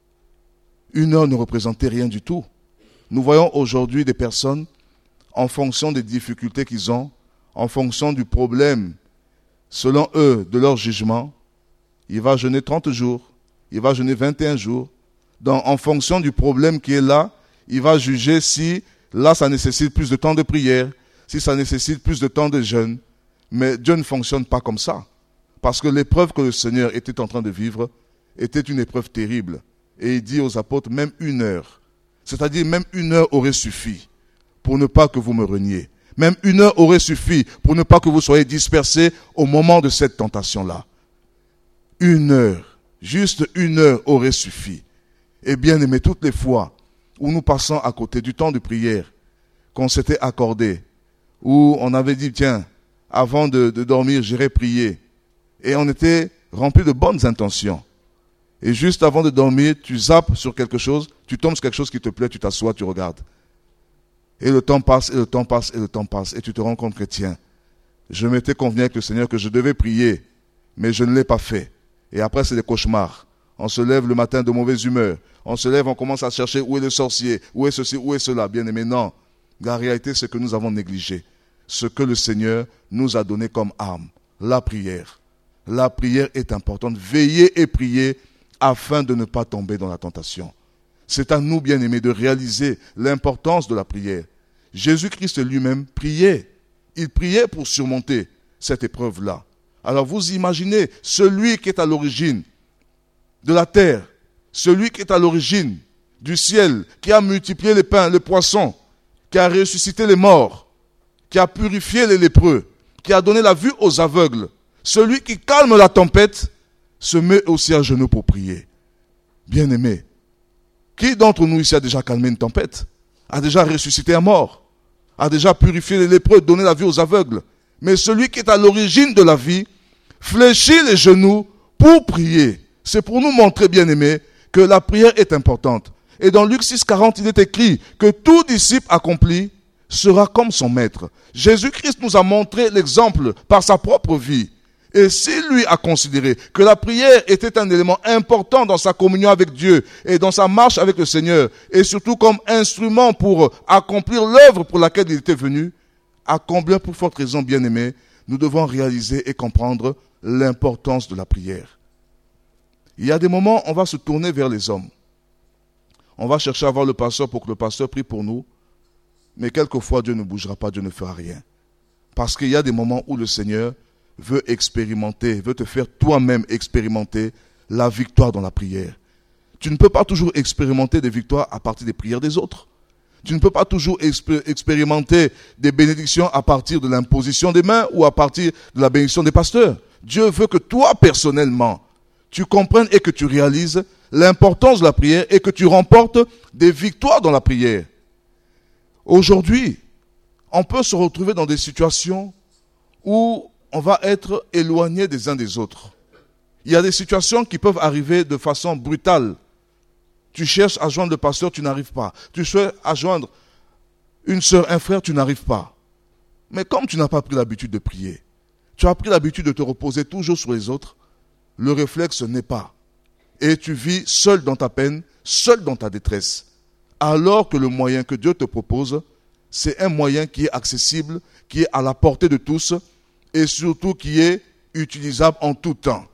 1 heure ne représentait rien du tout. Nous voyons aujourd'hui des personnes, en fonction des difficultés qu'ils ont, en fonction du problème, selon eux, de leur jugement, il va jeûner 30 jours, il va jeûner 21 jours. En fonction du problème qui est là, il va juger si là ça nécessite plus de temps de prière, si ça nécessite plus de temps de jeûne. Mais Dieu ne fonctionne pas comme ça. Parce que l'épreuve que le Seigneur était en train de vivre était une épreuve terrible. Et il dit aux apôtres, même 1 heure, c'est-à-dire même 1 heure aurait suffi pour ne pas que vous me reniez. Même 1 heure aurait suffi pour ne pas que vous soyez dispersés au moment de cette tentation-là. 1 heure, juste 1 heure aurait suffi. Et bien aimé, toutes les fois où nous passons à côté du temps de prière qu'on s'était accordé, où on avait dit, tiens, avant de dormir, j'irai prier. Et on était rempli de bonnes intentions. Et juste avant de dormir, tu zappes sur quelque chose, tu tombes sur quelque chose qui te plaît, tu t'assois, tu regardes. Et le temps passe, et le temps passe, et le temps passe. Et tu te rends compte que tiens, je m'étais convenu avec le Seigneur que je devais prier, mais je ne l'ai pas fait. Et après, c'est des cauchemars. On se lève le matin de mauvaise humeur. On se lève, on commence à chercher où est le sorcier, où est ceci, où est cela. Bien aimé, non. La réalité, c'est que nous avons négligé ce que le Seigneur nous a donné comme arme, la prière. La prière est importante. Veillez et priez afin de ne pas tomber dans la tentation. C'est à nous, bien-aimés, de réaliser l'importance de la prière. Jésus-Christ lui-même priait. Il priait pour surmonter cette épreuve-là. Alors vous imaginez celui qui est à l'origine de la terre, celui qui est à l'origine du ciel, qui a multiplié les pains, les poissons, qui a ressuscité les morts, qui a purifié les lépreux, qui a donné la vue aux aveugles, celui qui calme la tempête, se met aussi à genoux pour prier. Bien-aimé, qui d'entre nous ici a déjà calmé une tempête, a déjà ressuscité un mort, a déjà purifié les lépreux, donné la vue aux aveugles? Mais celui qui est à l'origine de la vie fléchit les genoux pour prier. C'est pour nous montrer, bien-aimé, que la prière est importante. Et dans Luc 6,40, il est écrit que tout disciple accompli sera comme son maître. Jésus-Christ nous a montré l'exemple par sa propre vie. Et s'il lui a considéré que la prière était un élément important dans sa communion avec Dieu et dans sa marche avec le Seigneur, et surtout comme instrument pour accomplir l'œuvre pour laquelle il était venu, à combien pour forte raison, bien-aimés, nous devons réaliser et comprendre l'importance de la prière. Il y a des moments où on va se tourner vers les hommes. On va chercher à voir le pasteur pour que le pasteur prie pour nous, mais quelquefois Dieu ne bougera pas, Dieu ne fera rien. Parce qu'il y a des moments où le Seigneur veut expérimenter, veut te faire toi-même expérimenter la victoire dans la prière. Tu ne peux pas toujours expérimenter des victoires à partir des prières des autres. Tu ne peux pas toujours expérimenter des bénédictions à partir de l'imposition des mains ou à partir de la bénédiction des pasteurs. Dieu veut que toi, personnellement, tu comprennes et que tu réalises l'importance de la prière et que tu remportes des victoires dans la prière. Aujourd'hui, on peut se retrouver dans des situations où on va être éloigné des uns des autres. Il y a des situations qui peuvent arriver de façon brutale. Tu cherches à joindre le pasteur, tu n'arrives pas. Tu cherches à joindre une sœur, un frère, tu n'arrives pas. Mais comme tu n'as pas pris l'habitude de prier, tu as pris l'habitude de te reposer toujours sur les autres, le réflexe n'est pas. Et tu vis seul dans ta peine, seul dans ta détresse. Alors que le moyen que Dieu te propose, c'est un moyen qui est accessible, qui est à la portée de tous, et surtout qui est utilisable en tout temps.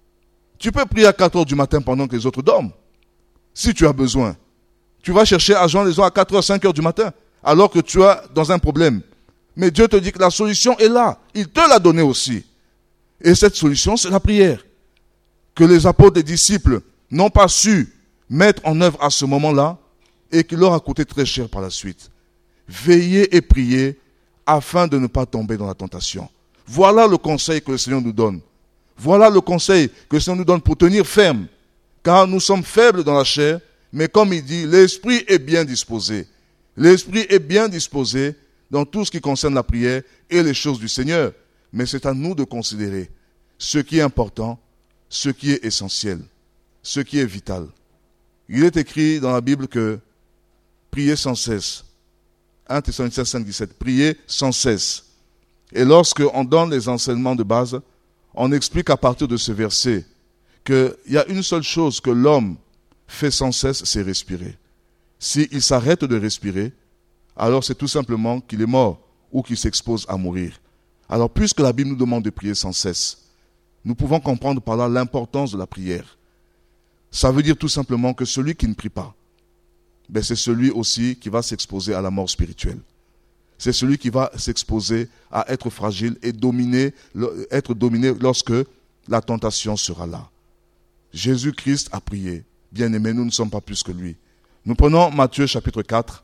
Tu peux prier à 4 heures du matin pendant que les autres dorment. Si tu as besoin, tu vas chercher à joindre les autres à 4 heures, 5 heures du matin, alors que tu es dans un problème. Mais Dieu te dit que la solution est là. Il te l'a donnée aussi. Et cette solution, c'est la prière. Que les apôtres et disciples n'ont pas su mettre en œuvre à ce moment-là et qui leur a coûté très cher par la suite. Veillez et priez afin de ne pas tomber dans la tentation. Voilà le conseil que le Seigneur nous donne. Voilà le conseil que le Seigneur nous donne pour tenir ferme. Car nous sommes faibles dans la chair, mais comme il dit, l'esprit est bien disposé. L'esprit est bien disposé dans tout ce qui concerne la prière et les choses du Seigneur. Mais c'est à nous de considérer ce qui est important, ce qui est essentiel, ce qui est vital. Il est écrit dans la Bible que priez sans cesse. 1 Thessaloniciens 5, 17. Priez sans cesse. Et lorsque on donne les enseignements de base, on explique à partir de ce verset qu'il y a une seule chose que l'homme fait sans cesse, c'est respirer. S'il s'arrête de respirer, alors c'est tout simplement qu'il est mort ou qu'il s'expose à mourir. Alors puisque la Bible nous demande de prier sans cesse, nous pouvons comprendre par là l'importance de la prière. Ça veut dire tout simplement que celui qui ne prie pas, c'est celui aussi qui va s'exposer à la mort spirituelle. C'est celui qui va s'exposer à être fragile et être dominé lorsque la tentation sera là. Jésus-Christ a prié. Bien-aimés, nous ne sommes pas plus que lui. Nous prenons Matthieu chapitre 4.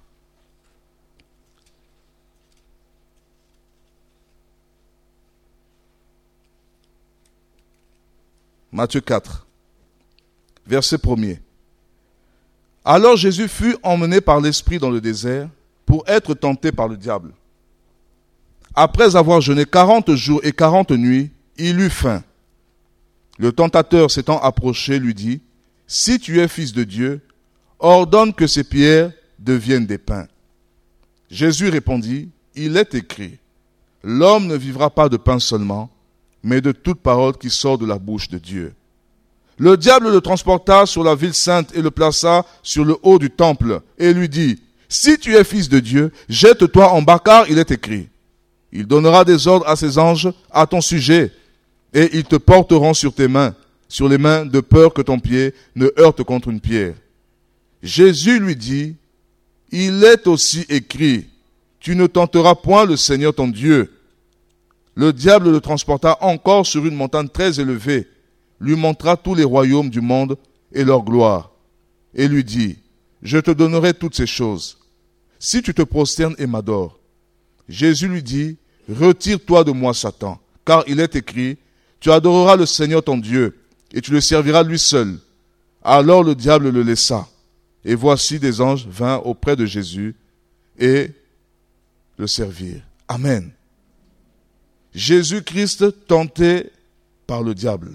Matthieu 4, verset 1er. Alors Jésus fut emmené par l'Esprit dans le désert pour être tenté par le diable. Après avoir jeûné 40 jours et 40 nuits, il eut faim. Le tentateur s'étant approché lui dit, « Si tu es fils de Dieu, ordonne que ces pierres deviennent des pains. » Jésus répondit, « Il est écrit, l'homme ne vivra pas de pain seulement, mais de toute parole qui sort de la bouche de Dieu. » Le diable le transporta sur la ville sainte et le plaça sur le haut du temple et lui dit, « Si tu es fils de Dieu, jette-toi en bas car il est écrit. Il donnera des ordres à ses anges à ton sujet et ils te porteront sur tes mains, sur les mains de peur que ton pied ne heurte contre une pierre. » Jésus lui dit, « Il est aussi écrit, tu ne tenteras point le Seigneur ton Dieu. » Le diable le transporta encore sur une montagne très élevée, lui montra tous les royaumes du monde et leur gloire, et lui dit, « Je te donnerai toutes ces choses, si tu te prosternes et m'adores. » Jésus lui dit, « Retire-toi de moi, Satan, car il est écrit, tu adoreras le Seigneur ton Dieu, et tu le serviras lui seul. » Alors le diable le laissa, et voici des anges vinrent auprès de Jésus et le servirent. Amen. Jésus-Christ tenté par le diable.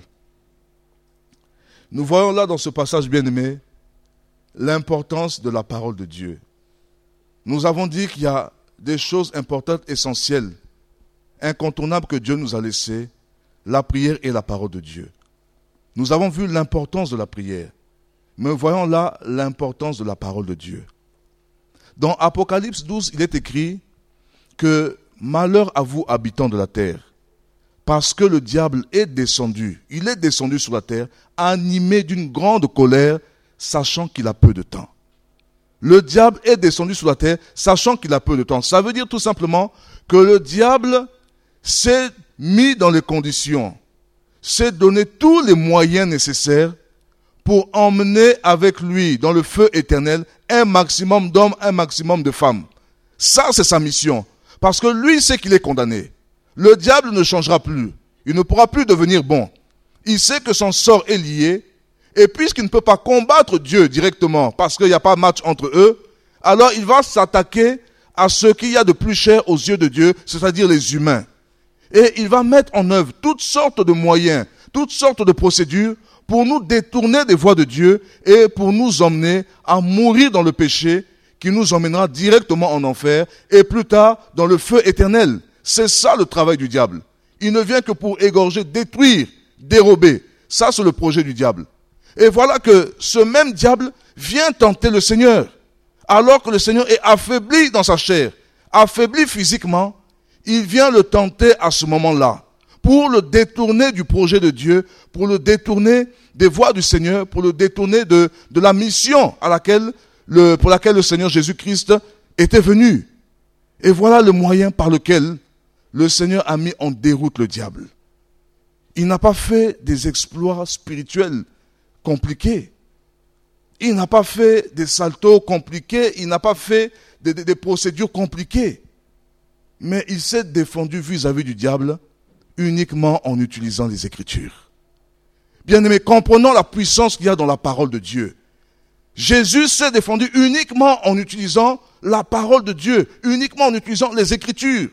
Nous voyons là dans ce passage bien-aimé l'importance de la parole de Dieu. Nous avons dit qu'il y a des choses importantes, essentielles, incontournables que Dieu nous a laissées, la prière et la parole de Dieu. Nous avons vu l'importance de la prière, mais voyons là l'importance de la parole de Dieu. Dans Apocalypse 12, il est écrit que malheur à vous, habitants de la terre, parce que le diable est descendu, il est descendu sur la terre, animé d'une grande colère, sachant qu'il a peu de temps. Le diable est descendu sur la terre, sachant qu'il a peu de temps. Ça veut dire tout simplement que le diable s'est mis dans les conditions, s'est donné tous les moyens nécessaires pour emmener avec lui dans le feu éternel un maximum d'hommes, un maximum de femmes. Ça, c'est sa mission. Parce que lui sait qu'il est condamné. Le diable ne changera plus. Il ne pourra plus devenir bon. Il sait que son sort est lié. Et puisqu'il ne peut pas combattre Dieu directement, parce qu'il n'y a pas de match entre eux, alors il va s'attaquer à ce qu'il y a de plus cher aux yeux de Dieu, c'est-à-dire les humains. Et il va mettre en œuvre toutes sortes de moyens, toutes sortes de procédures pour nous détourner des voies de Dieu et pour nous emmener à mourir dans le péché qui nous emmènera directement en enfer et plus tard dans le feu éternel. C'est ça le travail du diable. Il ne vient que pour égorger, détruire, dérober. Ça, c'est le projet du diable. Et voilà que ce même diable vient tenter le Seigneur. Alors que le Seigneur est affaibli dans sa chair, affaibli physiquement, il vient le tenter à ce moment-là pour le détourner du projet de Dieu, pour le détourner des voies du Seigneur, pour le détourner de la mission pour laquelle le Seigneur Jésus-Christ était venu. Et voilà le moyen par lequel le Seigneur a mis en déroute le diable. Il n'a pas fait des exploits spirituels compliqués. Il n'a pas fait des saltos compliqués. Il n'a pas fait des procédures compliquées. Mais il s'est défendu vis-à-vis du diable uniquement en utilisant les Écritures. Bien-aimés, comprenons la puissance qu'il y a dans la parole de Dieu. Jésus s'est défendu uniquement en utilisant la parole de Dieu, uniquement en utilisant les Écritures.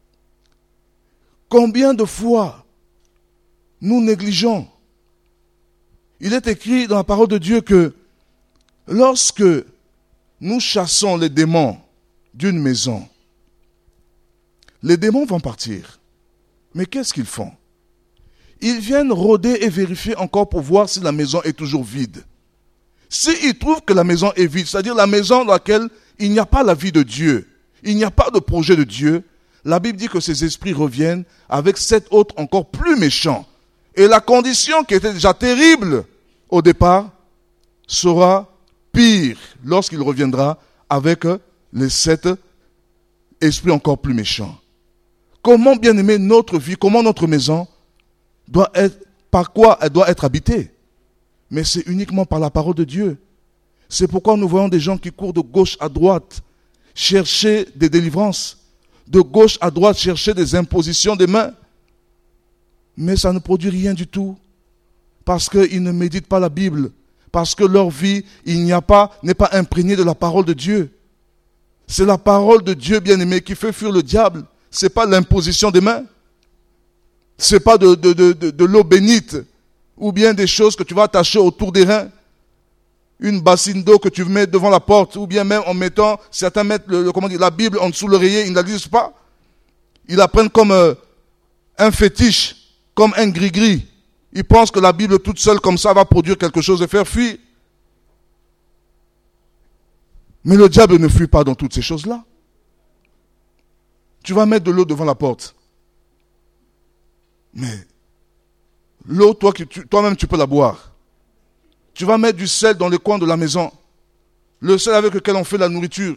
Combien de fois nous négligeons? Il est écrit dans la parole de Dieu que lorsque nous chassons les démons d'une maison, les démons vont partir. Mais qu'est-ce qu'ils font? Ils viennent rôder et vérifier encore pour voir si la maison est toujours vide. S'ils trouvent que la maison est vide, c'est-à-dire la maison dans laquelle il n'y a pas la vie de Dieu, il n'y a pas de projet de Dieu, la Bible dit que ces esprits reviennent avec 7 autres encore plus méchants. Et la condition qui était déjà terrible au départ sera pire lorsqu'il reviendra avec les 7 esprits encore plus méchants. Comment, bien aimer, notre vie, comment notre maison doit être, par quoi elle doit être habitée? Mais c'est uniquement par la parole de Dieu. C'est pourquoi nous voyons des gens qui courent de gauche à droite, chercher des délivrances, de gauche à droite, chercher des impositions des mains. Mais ça ne produit rien du tout, parce qu'ils ne méditent pas la Bible, parce que leur vie, n'est pas imprégnée de la parole de Dieu. C'est la parole de Dieu, bien-aimé, qui fait fuir le diable. Ce n'est pas l'imposition des mains. Ce n'est pas de l'eau bénite, ou bien des choses que tu vas attacher autour des reins. Une bassine d'eau que tu mets devant la porte, ou bien même en mettant, certains mettent la Bible en dessous de l'oreiller, ils ne la lisent pas. Ils la prennent comme un fétiche, comme un gris-gris. Ils pensent que la Bible toute seule comme ça va produire quelque chose et faire fuir. Mais le diable ne fuit pas dans toutes ces choses-là. Tu vas mettre de l'eau devant la porte. Mais l'eau, toi-même, tu peux la boire. Tu vas mettre du sel dans les coins de la maison. Le sel avec lequel on fait la nourriture.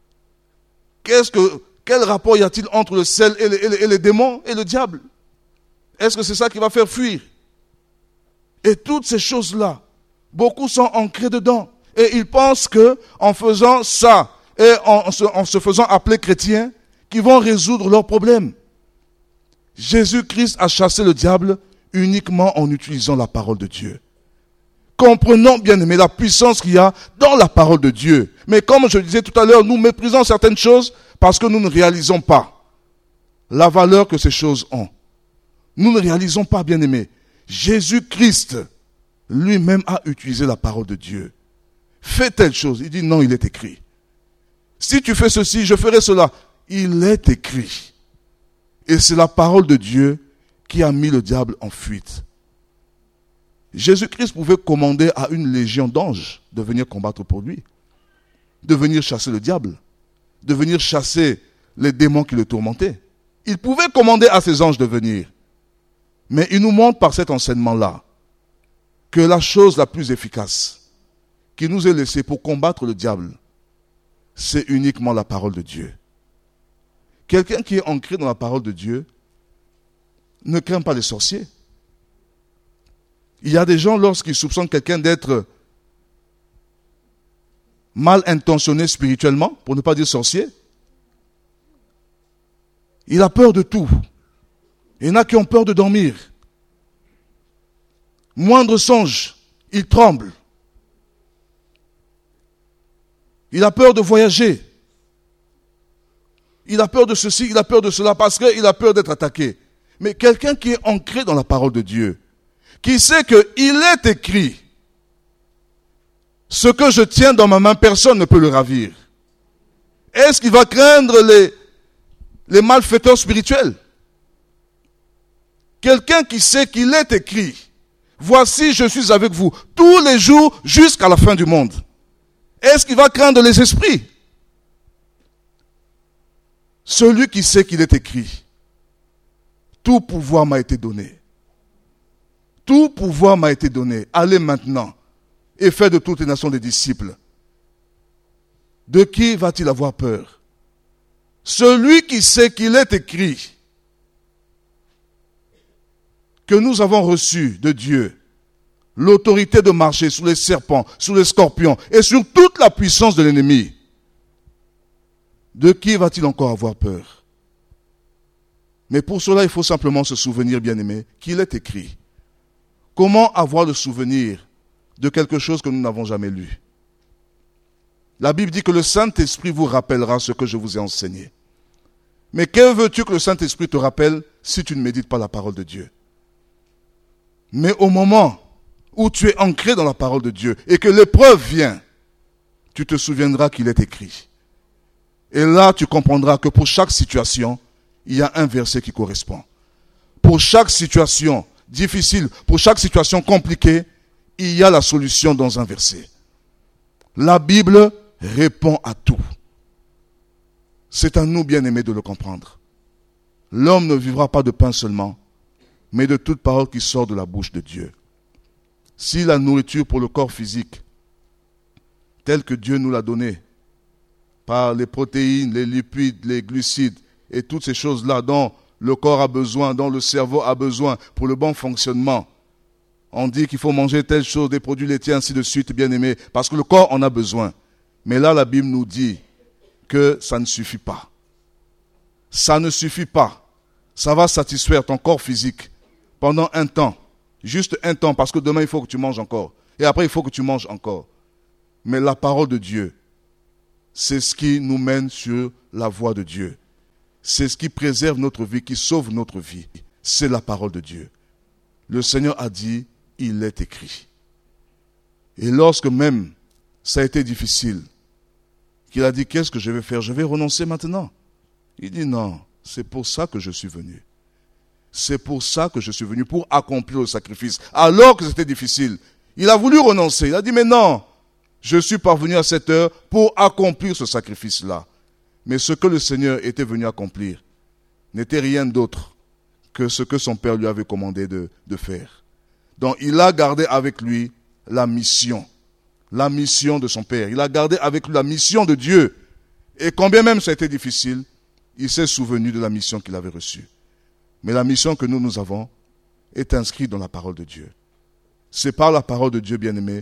Quel rapport y a-t-il entre le sel et les démons et le diable? Est-ce que c'est ça qui va faire fuir? Et toutes ces choses-là, beaucoup sont ancrés dedans. Et ils pensent que en faisant ça et en se faisant appeler chrétiens, qu'ils vont résoudre leurs problèmes. Jésus-Christ a chassé le diable uniquement en utilisant la parole de Dieu. Comprenons, bien aimés, la puissance qu'il y a dans la parole de Dieu. Mais comme je le disais tout à l'heure, nous méprisons certaines choses parce que nous ne réalisons pas la valeur que ces choses ont. Nous ne réalisons pas, bien aimés. Jésus-Christ lui-même a utilisé la parole de Dieu. Fais telle chose. Il dit non, il est écrit. Si tu fais ceci, je ferai cela. Il est écrit. Et c'est la parole de Dieu qui a mis le diable en fuite. Jésus-Christ pouvait commander à une légion d'anges de venir combattre pour lui, de venir chasser le diable, de venir chasser les démons qui le tourmentaient. Il pouvait commander à ces anges de venir. Mais il nous montre par cet enseignement-là que la chose la plus efficace qui nous est laissée pour combattre le diable, c'est uniquement la parole de Dieu. Quelqu'un qui est ancré dans la parole de Dieu ne craint pas les sorciers. Il y a des gens, lorsqu'ils soupçonnent quelqu'un d'être mal intentionné spirituellement, pour ne pas dire sorcier, il a peur de tout. Il y en a qui ont peur de dormir. Moindre songe, il tremble. Il a peur de voyager. Il a peur de ceci, il a peur de cela, parce qu'il a peur d'être attaqué. Mais quelqu'un qui est ancré dans la parole de Dieu, qui sait qu'il est écrit, ce que je tiens dans ma main, personne ne peut le ravir. Est-ce qu'il va craindre les malfaiteurs spirituels? Quelqu'un qui sait qu'il est écrit, voici je suis avec vous tous les jours jusqu'à la fin du monde. Est-ce qu'il va craindre les esprits? Celui qui sait qu'il est écrit, tout pouvoir m'a été donné. Tout pouvoir m'a été donné. Allez maintenant et faites de toutes les nations des disciples. De qui va-t-il avoir peur? Celui qui sait qu'il est écrit, que nous avons reçu de Dieu, l'autorité de marcher sur les serpents, sur les scorpions et sur toute la puissance de l'ennemi. De qui va-t-il encore avoir peur? Mais pour cela, il faut simplement se souvenir, bien-aimé, qu'il est écrit. Comment avoir le souvenir de quelque chose que nous n'avons jamais lu? La Bible dit que le Saint-Esprit vous rappellera ce que je vous ai enseigné. Mais que veux-tu que le Saint-Esprit te rappelle si tu ne médites pas la parole de Dieu? Mais au moment où tu es ancré dans la parole de Dieu et que l'épreuve vient, tu te souviendras qu'il est écrit. Et là, tu comprendras que pour chaque situation, il y a un verset qui correspond. Pour chaque situation difficile, pour chaque situation compliquée, il y a la solution dans un verset. La Bible répond à tout. C'est à nous, bien-aimés, de le comprendre. L'homme ne vivra pas de pain seulement, mais de toute parole qui sort de la bouche de Dieu. Si la nourriture pour le corps physique, telle que Dieu nous l'a donnée, par les protéines, les lipides, les glucides et toutes ces choses-là dont le corps a besoin, dont le cerveau a besoin pour le bon fonctionnement. On dit qu'il faut manger telle chose, des produits laitiers, ainsi de suite, bien aimé, parce que le corps en a besoin. Mais là, la Bible nous dit que ça ne suffit pas. Ça ne suffit pas. Ça va satisfaire ton corps physique pendant un temps. Juste un temps, parce que demain, il faut que tu manges encore. Et après, il faut que tu manges encore. Mais la parole de Dieu, c'est ce qui nous mène sur la voie de Dieu. C'est ce qui préserve notre vie, qui sauve notre vie. C'est la parole de Dieu. Le Seigneur a dit, il est écrit. Et lorsque même ça a été difficile, qu'il a dit, qu'est-ce que je vais faire? Je vais renoncer maintenant. Il dit, non, c'est pour ça que je suis venu. C'est pour ça que je suis venu, pour accomplir le sacrifice. Alors que c'était difficile, il a voulu renoncer. Il a dit, mais non, je suis parvenu à cette heure pour accomplir ce sacrifice-là. Mais ce que le Seigneur était venu accomplir n'était rien d'autre que ce que son Père lui avait commandé de faire. Donc il a gardé avec lui la mission de son Père. Il a gardé avec lui la mission de Dieu. Et combien même ça a été difficile, il s'est souvenu de la mission qu'il avait reçue. Mais la mission que nous avons est inscrite dans la parole de Dieu. C'est par la parole de Dieu, bien-aimé,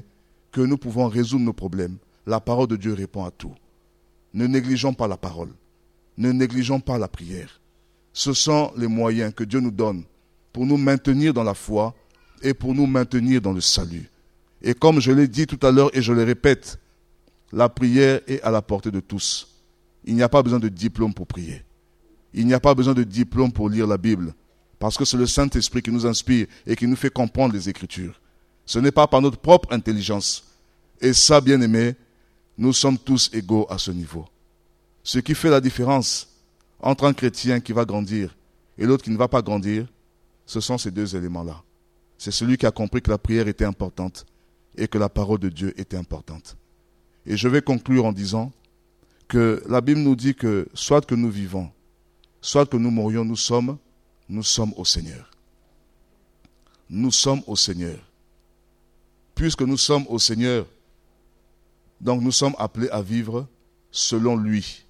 que nous pouvons résoudre nos problèmes. La parole de Dieu répond à tout. Ne négligeons pas la parole. Ne négligeons pas la prière. Ce sont les moyens que Dieu nous donne pour nous maintenir dans la foi et pour nous maintenir dans le salut. Et comme je l'ai dit tout à l'heure et je le répète, la prière est à la portée de tous. Il n'y a pas besoin de diplôme pour prier. Il n'y a pas besoin de diplôme pour lire la Bible, parce que c'est le Saint-Esprit qui nous inspire et qui nous fait comprendre les Écritures. Ce n'est pas par notre propre intelligence. Et ça, bien-aimés, nous sommes tous égaux à ce niveau. Ce qui fait la différence entre un chrétien qui va grandir et l'autre qui ne va pas grandir, ce sont ces deux éléments-là. C'est celui qui a compris que la prière était importante et que la parole de Dieu était importante. Et je vais conclure en disant que la Bible nous dit que soit que nous vivons, soit que nous mourions, nous sommes au Seigneur. Nous sommes au Seigneur. Puisque nous sommes au Seigneur, donc nous sommes appelés à vivre selon lui.